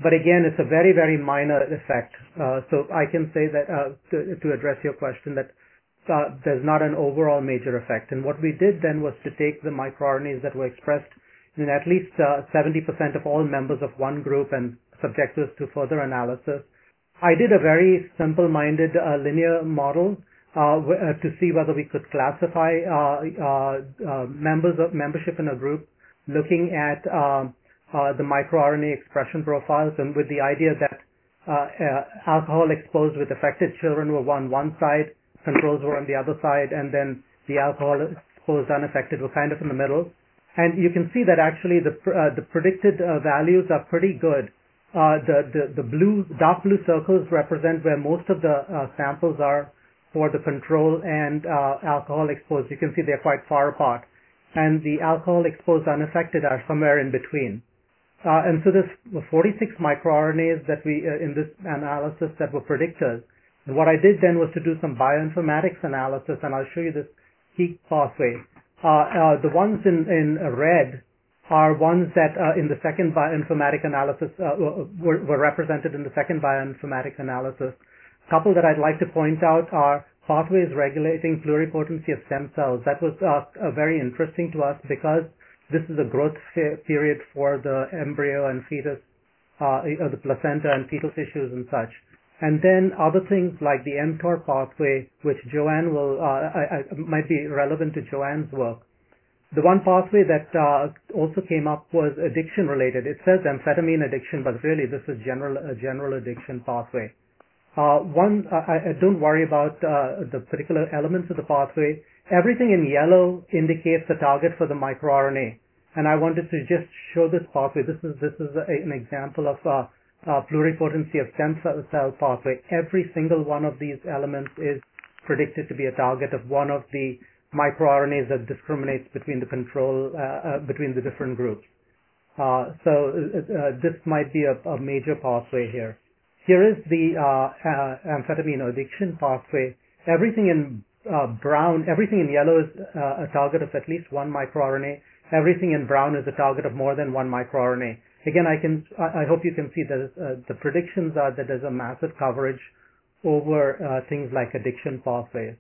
but again, it's a very, very minor effect. Uh, so I can say that, uh, to, to address your question, that uh, there's not an overall major effect. And what we did then was to take the microRNAs that were expressed in at least uh, seventy percent of all members of one group and subject those to further analysis. I did a very simple-minded uh, linear model uh, w- uh, to see whether we could classify uh, uh, uh, members of membership in a group looking at um, uh, the microRNA expression profiles, and with the idea that uh, uh, alcohol exposed with affected children were on one side, controls were on the other side, and then the alcohol exposed unaffected were kind of in the middle. And you can see that actually the uh, the predicted uh, values are pretty good. Uh, the, the the blue dark blue circles represent where most of the uh, samples are for the control and uh, alcohol exposed. You can see they're quite far apart, and the alcohol exposed unaffected are somewhere in between. Uh, and so there's forty-six microRNAs that we uh, in this analysis that were predictors. And what I did then was to do some bioinformatics analysis, and I'll show you this key pathway. Uh, uh, the ones in, in red are ones that uh, in the second bioinformatic analysis uh, were, were represented in the second bioinformatic analysis. A couple that I'd like to point out are pathways regulating pluripotency of stem cells. That was uh, uh, very interesting to us because this is a growth period for the embryo and fetus, uh, the placenta and fetal tissues and such. And then other things like the mTOR pathway, which Joanne will, uh, I, I, might be relevant to Joanne's work. The one pathway that uh, also came up was addiction related. It says amphetamine addiction, but really this is general a general addiction pathway. Uh, one, uh, I, I don't worry about uh, the particular elements of the pathway. Everything in yellow indicates a target for the microRNA, and I wanted to just show this pathway. This is this is a, an example of uh, uh, pluripotency of stem cell pathway. Every single one of these elements is predicted to be a target of one of the microRNAs that discriminates between the control, uh, uh, between the different groups. Uh, so uh, this might be a, a major pathway here. Here is the uh, uh, amphetamine addiction pathway. Everything in uh, brown, everything in yellow is uh, a target of at least one microRNA. Everything in brown is a target of more than one microRNA. Again, I can, I hope you can see that uh, the predictions are that there's a massive coverage over uh, things like addiction pathways.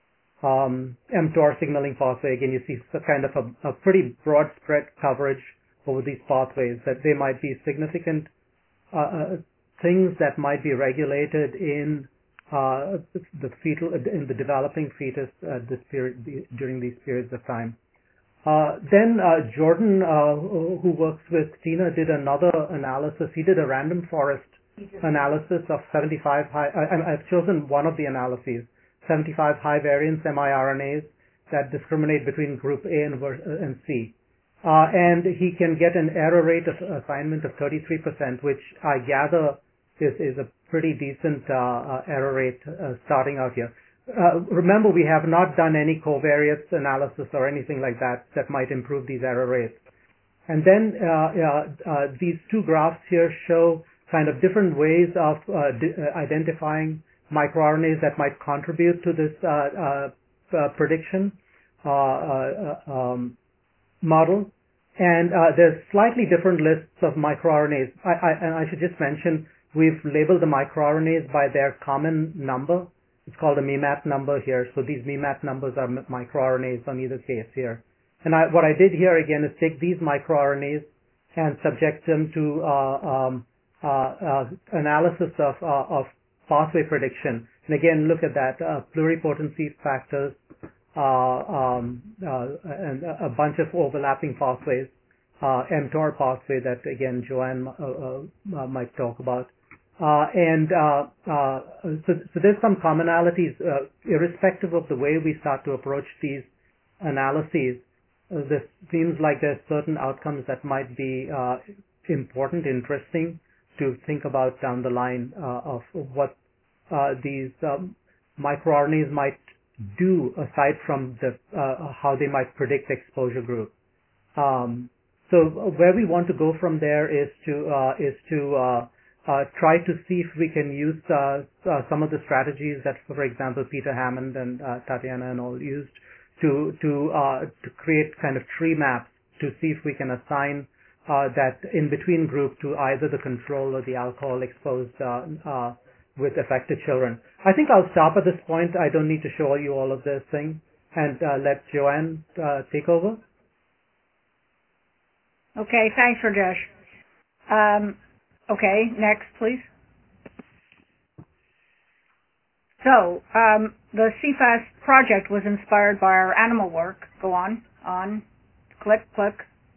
Um, mTOR signaling pathway, again, you see some kind of a, a pretty broad spread coverage over these pathways, that they might be significant uh, uh, things that might be regulated in uh, the fetal, in the developing fetus uh, this period, during these periods of time. Uh, then uh, Jordan, uh, who works with Tina, did another analysis. He did a random forest analysis of seventy-five high. I, I've chosen one of the analyses, seventy-five high variance miRNAs that discriminate between group A and, and C. Uh, and he can get an error rate of assignment of thirty-three percent, which I gather is, is a pretty decent uh, uh, error rate uh, starting out here. Uh, remember, we have not done any covariates analysis or anything like that that might improve these error rates. And then uh, uh, uh, these two graphs here show kind of different ways of uh, d- uh, identifying microRNAs that might contribute to this uh, uh, uh, prediction uh, uh, um, model. And uh, there's slightly different lists of microRNAs. I, I, and I should just mention, we've labeled the microRNAs by their common number. It's called a M I M A T number here. So these M I M A T numbers are microRNAs on either case here. And I, what I did here again is take these microRNAs and subject them to uh, um, uh, uh, analysis of, uh, of pathway prediction. And again, look at that, uh, pluripotency factors, uh, um, uh, and a bunch of overlapping pathways, uh, mTOR pathway that again Joanne uh, uh, might talk about. Uh, and uh, uh, so, so there's some commonalities, uh, irrespective of the way we start to approach these analyses. Uh, this seems like there's certain outcomes that might be uh, important, interesting to think about down the line uh, of what uh, these um, microRNAs might do aside from the uh, how they might predict exposure group. Um, so where we want to go from there is to uh, is to uh, Uh, try to see if we can use uh, uh, some of the strategies that, for example, Peter Hammond and uh, Tatiana and all used to to uh, to create kind of tree maps to see if we can assign uh, that in-between group to either the control or the alcohol-exposed uh, uh, with affected children. I think I'll stop at this point. I don't need to show you all of this thing, and uh, let Joanne uh, take over. Okay, thanks, Rajesh. Um, okay, next, please. So, um, the C FAST project was inspired by our animal work. Go on, on, click, click.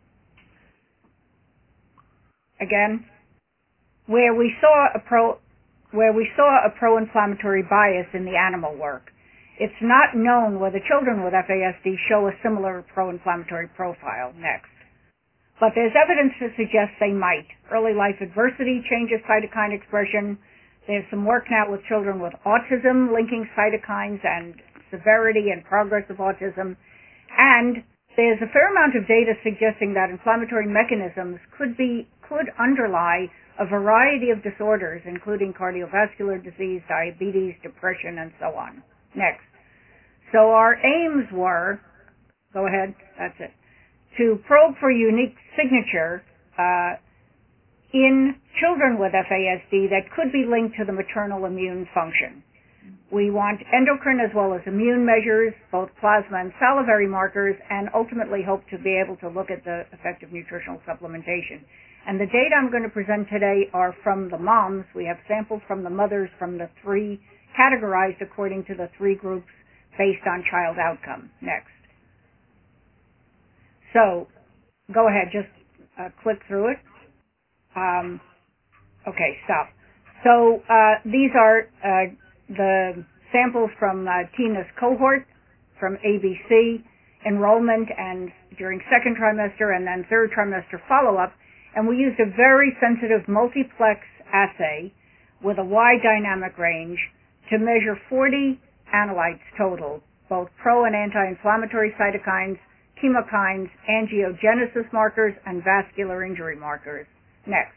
Again, where we saw a pro, where we saw a pro-inflammatory bias in the animal work. It's not known whether children with F A S D show a similar pro-inflammatory profile. Next. But there's evidence to suggest they might. Early life adversity changes cytokine expression. There's some work now with children with autism linking cytokines and severity and progress of autism. And there's a fair amount of data suggesting that inflammatory mechanisms could be, could underlie a variety of disorders, including cardiovascular disease, diabetes, depression, and so on. Next. So our aims were, go ahead, that's it, to probe for unique signature uh, in children with F A S D that could be linked to the maternal immune function. We want endocrine as well as immune measures, both plasma and salivary markers, and ultimately hope to be able to look at the effect of nutritional supplementation. And the data I'm going to present today are from the moms. We have samples from the mothers from the three, categorized according to the three groups based on child outcome. Next. So, go ahead, just uh, click through it. Um, okay, stop. So, uh, these are uh, the samples from uh, Tina's cohort from A B C, enrollment and during second trimester and then third trimester follow-up. And we used a very sensitive multiplex assay with a wide dynamic range to measure forty analytes total, both pro and anti-inflammatory cytokines, chemokines, angiogenesis markers, and vascular injury markers. Next.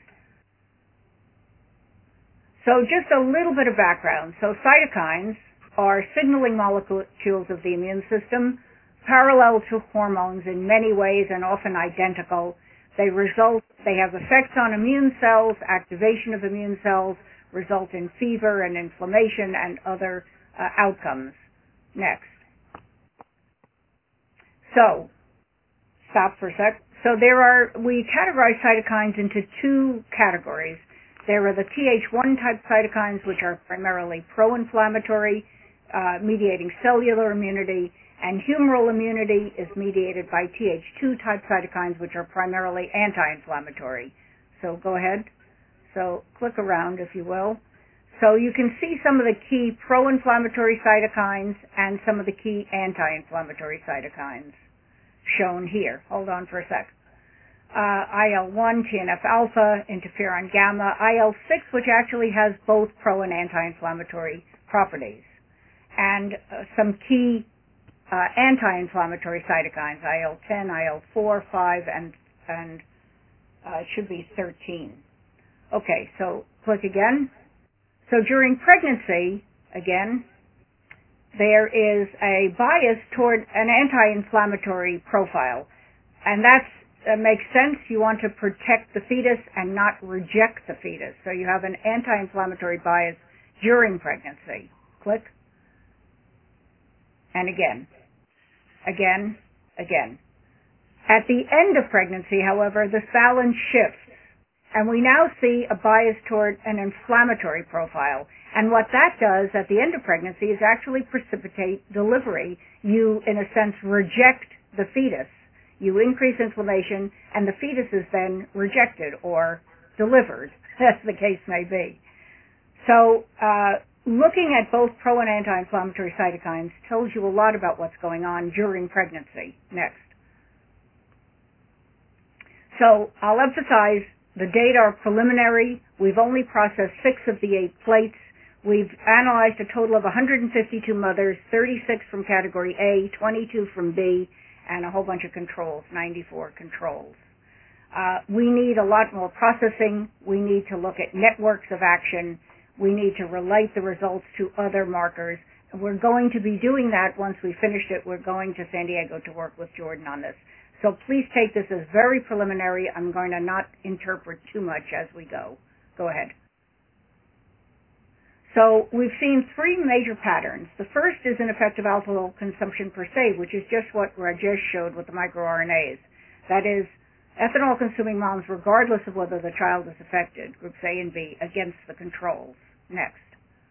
So just a little bit of background. So cytokines are signaling molecules of the immune system, parallel to hormones in many ways and often identical. They result, they have effects on immune cells, activation of immune cells, result in fever and inflammation and other uh, outcomes. Next. So, stop for a sec. So there are, we categorize cytokines into two categories. There are the T H one type cytokines, which are primarily pro-inflammatory, uh, mediating cellular immunity, and humoral immunity is mediated by T H two type cytokines, which are primarily anti-inflammatory. So go ahead. So click around, if you will. So you can see some of the key pro-inflammatory cytokines and some of the key anti-inflammatory cytokines shown here. Hold on for a sec. Uh, I L one, T N F alpha, interferon gamma, I L six, which actually has both pro and anti-inflammatory properties, and uh, some key uh, anti-inflammatory cytokines, I L ten, I L four, five, and, and uh, it should be thirteen. Okay, so click again. So during pregnancy, again, there is a bias toward an anti-inflammatory profile, and that's That makes sense. You want to protect the fetus and not reject the fetus. So you have an anti-inflammatory bias during pregnancy. Click. And again. Again. Again. At the end of pregnancy, however, this balance shifts. And we now see a bias toward an inflammatory profile. And what that does at the end of pregnancy is actually precipitate delivery. You, in a sense, reject the fetus. You increase inflammation, and the fetus is then rejected or delivered, as the case may be. So uh, looking at both pro and anti-inflammatory cytokines tells you a lot about what's going on during pregnancy. Next. So I'll emphasize the data are preliminary. We've only processed six of the eight plates. We've analyzed a total of one hundred fifty-two mothers, thirty-six from category A, twenty-two from B, and a whole bunch of controls, ninety-four controls. Uh, we need a lot more processing. We need to look at networks of action. We need to relate the results to other markers. And we're going to be doing that once we finish it. We're going to San Diego to work with Jordan on this. So please take this as very preliminary. I'm going to not interpret too much as we go. Go ahead. So we've seen three major patterns. The first is ineffective alcohol consumption per se, which is just what Rajesh showed with the microRNAs. That is, ethanol-consuming moms, regardless of whether the child is affected, groups A and B, against the controls. Next.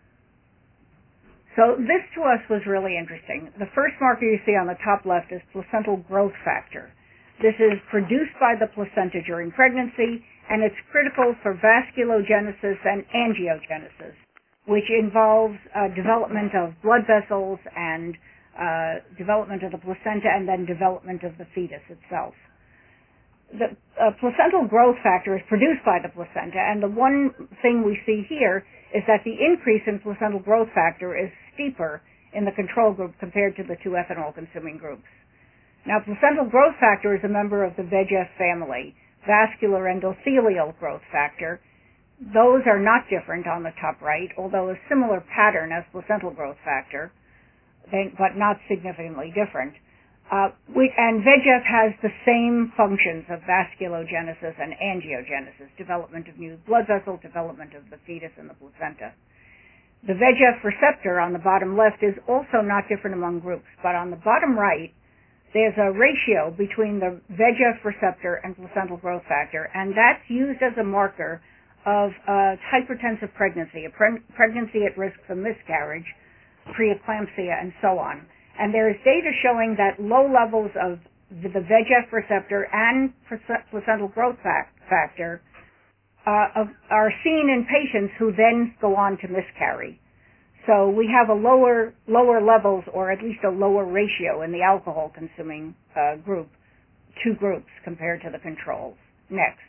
So this to us was really interesting. The first marker you see on the top left is placental growth factor. This is produced by the placenta during pregnancy, and it's critical for vasculogenesis and angiogenesis, which involves uh, development of blood vessels and uh, development of the placenta and then development of the fetus itself. The uh, placental growth factor is produced by the placenta, and the one thing we see here is that the increase in placental growth factor is steeper in the control group compared to the two ethanol-consuming groups. Now, placental growth factor is a member of the V E G F family, vascular endothelial growth factor. Those are not different on the top right, although a similar pattern as placental growth factor, but not significantly different. Uh, we, and V E G F has the same functions of vasculogenesis and angiogenesis, development of new blood vessels, development of the fetus and the placenta. The V E G F receptor on the bottom left is also not different among groups, but on the bottom right, there's a ratio between the V E G F receptor and placental growth factor, and that's used as a marker of uh, hypertensive pregnancy, a pre- pregnancy at risk for miscarriage, preeclampsia, and so on. And there is data showing that low levels of the V E G F receptor and placental growth factor uh, are seen in patients who then go on to miscarry. So we have a lower lower levels, or at least a lower ratio in the alcohol-consuming uh, group, two groups compared to the controls. Next.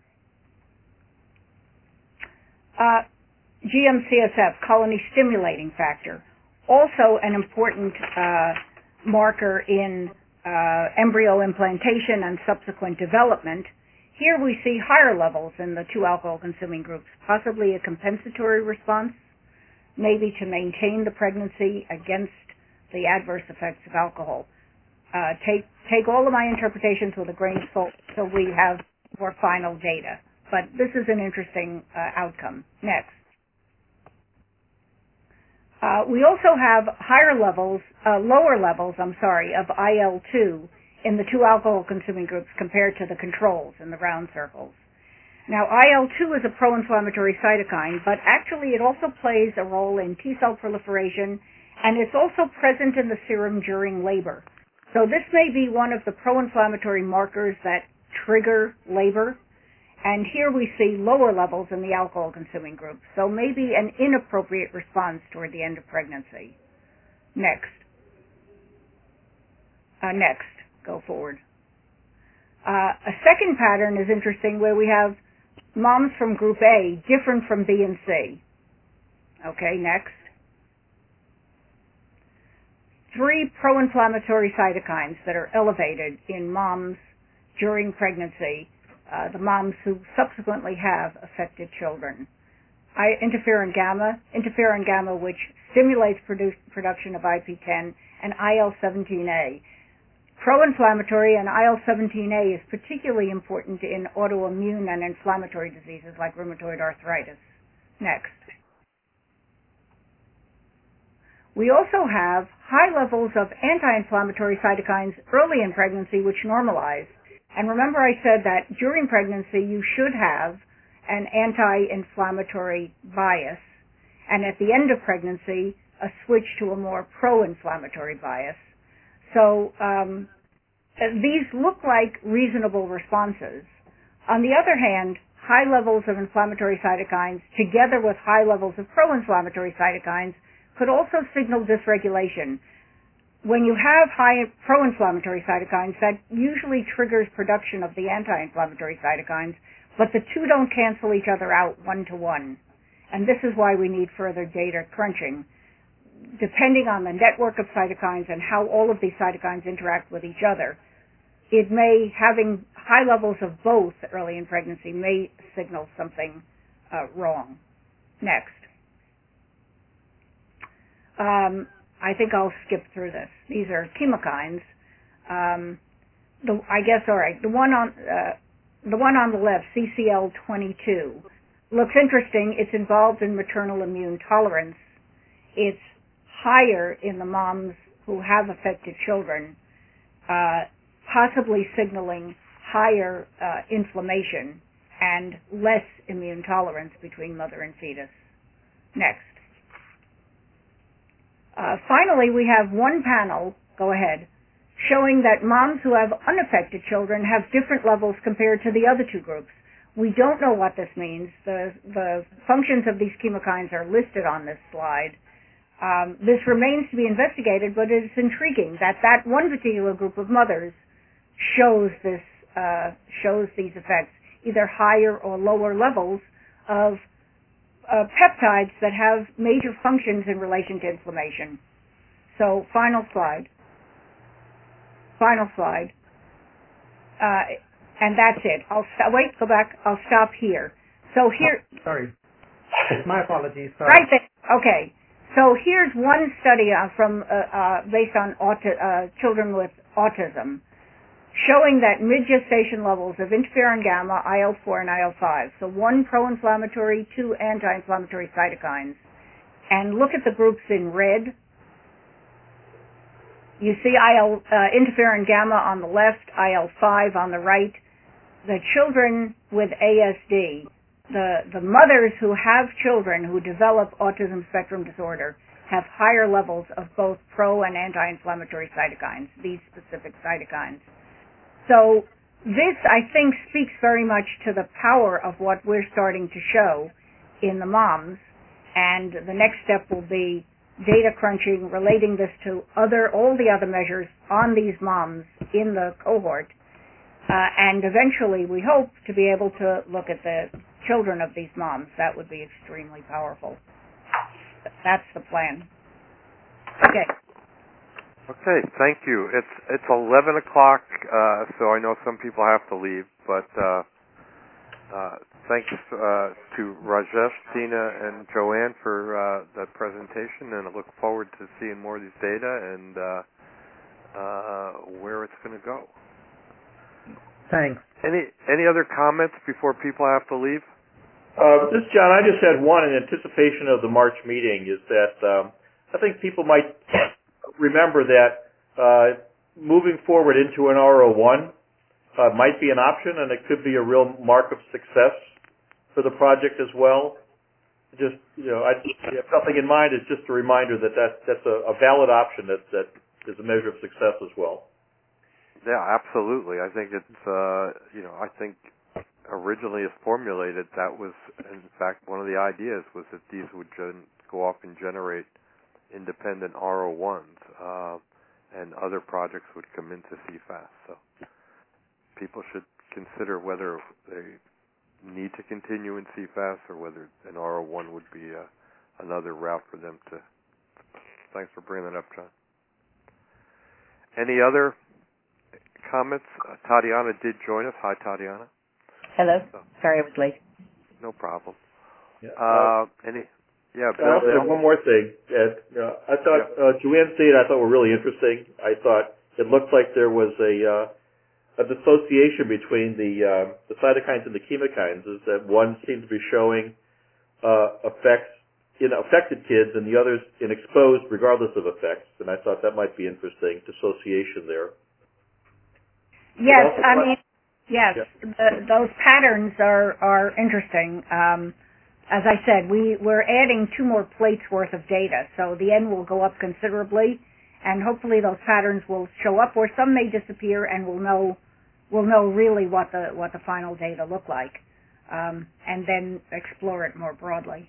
Uh, G M C S F, colony stimulating factor, also an important uh, marker in uh, embryo implantation and subsequent development. Here we see higher levels in the two alcohol-consuming groups, possibly a compensatory response, maybe to maintain the pregnancy against the adverse effects of alcohol. Uh, take take all of my interpretations with a grain of salt until we have more final data. But this is an interesting uh, outcome. Next. Uh, we also have higher levels, uh, lower levels, I'm sorry, of I L two in the two alcohol-consuming groups compared to the controls in the round circles. Now, I L two is a pro-inflammatory cytokine, but actually it also plays a role in T-cell proliferation, and it's also present in the serum during labor. So this may be one of the pro-inflammatory markers that trigger labor, and here we see lower levels in the alcohol-consuming group, so maybe an inappropriate response toward the end of pregnancy. Next. Uh, next. Go forward. Uh, a second pattern is interesting where we have moms from group A different from B and C. Okay, next. Three pro-inflammatory cytokines that are elevated in moms during pregnancy, uh, the moms who subsequently have affected children. I, interferon gamma, interferon gamma which stimulates produ- production of I P ten, and I L seventeen A. Pro-inflammatory and I L seventeen A is particularly important in autoimmune and inflammatory diseases like rheumatoid arthritis. Next. We also have high levels of anti-inflammatory cytokines early in pregnancy which normalize. And remember I said that during pregnancy you should have an anti-inflammatory bias, and at the end of pregnancy a switch to a more pro-inflammatory bias. So um, these look like reasonable responses. On the other hand, high levels of inflammatory cytokines together with high levels of pro-inflammatory cytokines could also signal dysregulation. When you have high pro-inflammatory cytokines, that usually triggers production of the anti-inflammatory cytokines, but the two don't cancel each other out one-to-one. And this is why we need further data crunching. Depending on the network of cytokines and how all of these cytokines interact with each other, it may, having high levels of both early in pregnancy may signal something uh, wrong. Next. Um, I think I'll skip through this. These are chemokines. Um, the I guess all right. The one on uh, the one on the left, C C L twenty-two, looks interesting. It's involved in maternal immune tolerance. It's higher in the moms who have affected children, uh, possibly signaling higher uh, inflammation and less immune tolerance between mother and fetus. Next. Uh, finally, we have one panel, go ahead, showing that moms who have unaffected children have different levels compared to the other two groups. We don't know what this means. The, the functions of these chemokines are listed on this slide. Um, this remains to be investigated, but it's intriguing that that one particular group of mothers shows this, uh, shows these effects, either higher or lower levels of uh, peptides that have major functions in relation to inflammation. So, final slide. Final slide. Uh, and that's it. I'll st- wait, go back. I'll stop here. So here. Oh, sorry. My apologies. Sorry. Right there. Okay. So here's one study uh, from uh, uh, based on auti- uh, children with autism, showing that mid-gestation levels of interferon gamma, I L four, and I L five. So one pro-inflammatory, two anti-inflammatory cytokines. And look at the groups in red. You see I L, uh, interferon gamma on the left, I L five on the right. The children with A S D, the, the mothers who have children who develop autism spectrum disorder have higher levels of both pro and anti-inflammatory cytokines, these specific cytokines. So this, I think, speaks very much to the power of what we're starting to show in the moms, and the next step will be data crunching, relating this to other, all the other measures on these moms in the cohort, uh, and eventually we hope to be able to look at the children of these moms. That would be extremely powerful. That's the plan. Okay. Okay, thank you. It's it's eleven o'clock, uh, so I know some people have to leave, but uh, uh, thanks uh, to Rajesh, Tina, and Joanne for uh, that presentation, and I look forward to seeing more of these data and uh, uh, where it's going to go. Thanks. Any any other comments before people have to leave? Uh, this, John, I just had one in anticipation of the March meeting, is that um, I think people might remember that uh, moving forward into an R O one uh, might be an option, and it could be a real mark of success for the project as well. Just, you know, I have something in mind. Is just a reminder that, that that's a, a valid option that, that is a measure of success as well. Yeah, absolutely. I think it's, uh, you know, I think originally as formulated, that was, in fact, one of the ideas was that these would gen- go off and generate independent R O ones, uh, and other projects would come into C FAS. So people should consider whether they need to continue in C FAS or whether an R O one would be uh, another route for them to. Thanks for bringing that up, John. Any other comments? Uh, Tatiana did join us. Hi, Tatiana. Hello. So, Sorry I was late. no problem. Yeah. Uh, any? Yeah, I Bill. also have one more thing. Ed. Uh, I thought yeah. uh, Joanne's data I thought were really interesting. I thought it looked like there was a uh, a dissociation between the uh, the cytokines and the chemokines. Is that one seemed to be showing uh, effects in affected kids, and the others in exposed, regardless of effects. And I thought that might be interesting dissociation there. Yes, I mean, yes, yeah. the, those patterns are, are interesting. Um, as I said, we, we're adding two more plates worth of data, so the N will go up considerably, and hopefully those patterns will show up, or some may disappear, and we'll know, we'll know really what the, what the final data look like, um, and then explore it more broadly.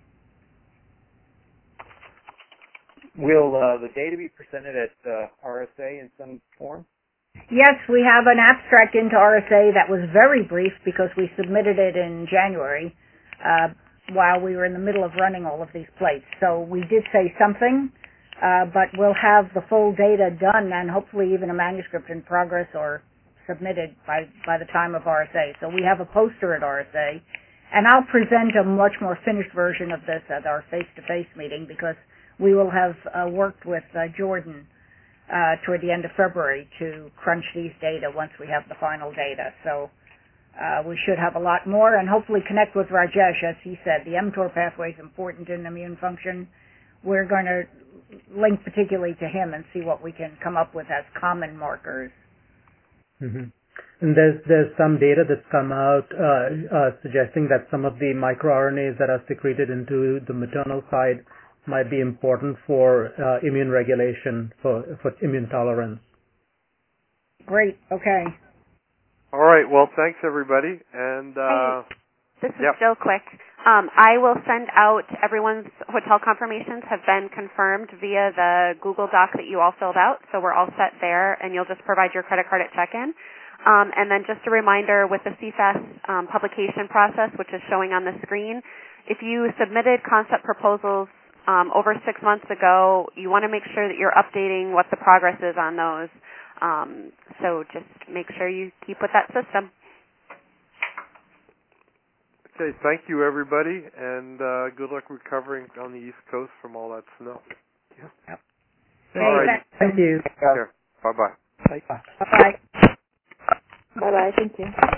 Will uh, the data be presented at uh, R S A in some form? Yes, we have an abstract into R S A that was very brief because we submitted it in January uh, while we were in the middle of running all of these plates. So we did say something, uh, but we'll have the full data done and hopefully even a manuscript in progress or submitted by, by the time of R S A. So we have a poster at R S A, and I'll present a much more finished version of this at our face-to-face meeting because we will have uh, worked with uh, Jordan uh, toward the end of February to crunch these data once we have the final data. So uh, we should have a lot more, and hopefully connect with Rajesh. As he said, the mTOR pathway is important in immune function. We're going to link particularly to him and see what we can come up with as common markers. Mm-hmm. And there's there's some data that's come out uh, uh, suggesting that some of the microRNAs that are secreted into the maternal side might be important for uh, immune regulation, for for immune tolerance. Great. Okay. All right. Well, thanks everybody. And uh, This is yep. Jill Quick. Um, I will send out everyone's hotel confirmations have been confirmed via the Google Doc that you all filled out, so we're all set there, and you'll just provide your credit card at check-in. Um, and then just a reminder with the C FAS um, publication process, which is showing on the screen, if you submitted concept proposals um, over six months ago, you want to make sure that you're updating what the progress is on those. Um, so just make sure you keep with that system. Okay, thank you everybody, and uh, good luck recovering on the East Coast from all that snow. Yeah. Yep. All right. Thank you. Take care. Bye-bye. Bye. Bye-bye. Bye-bye. Thank you.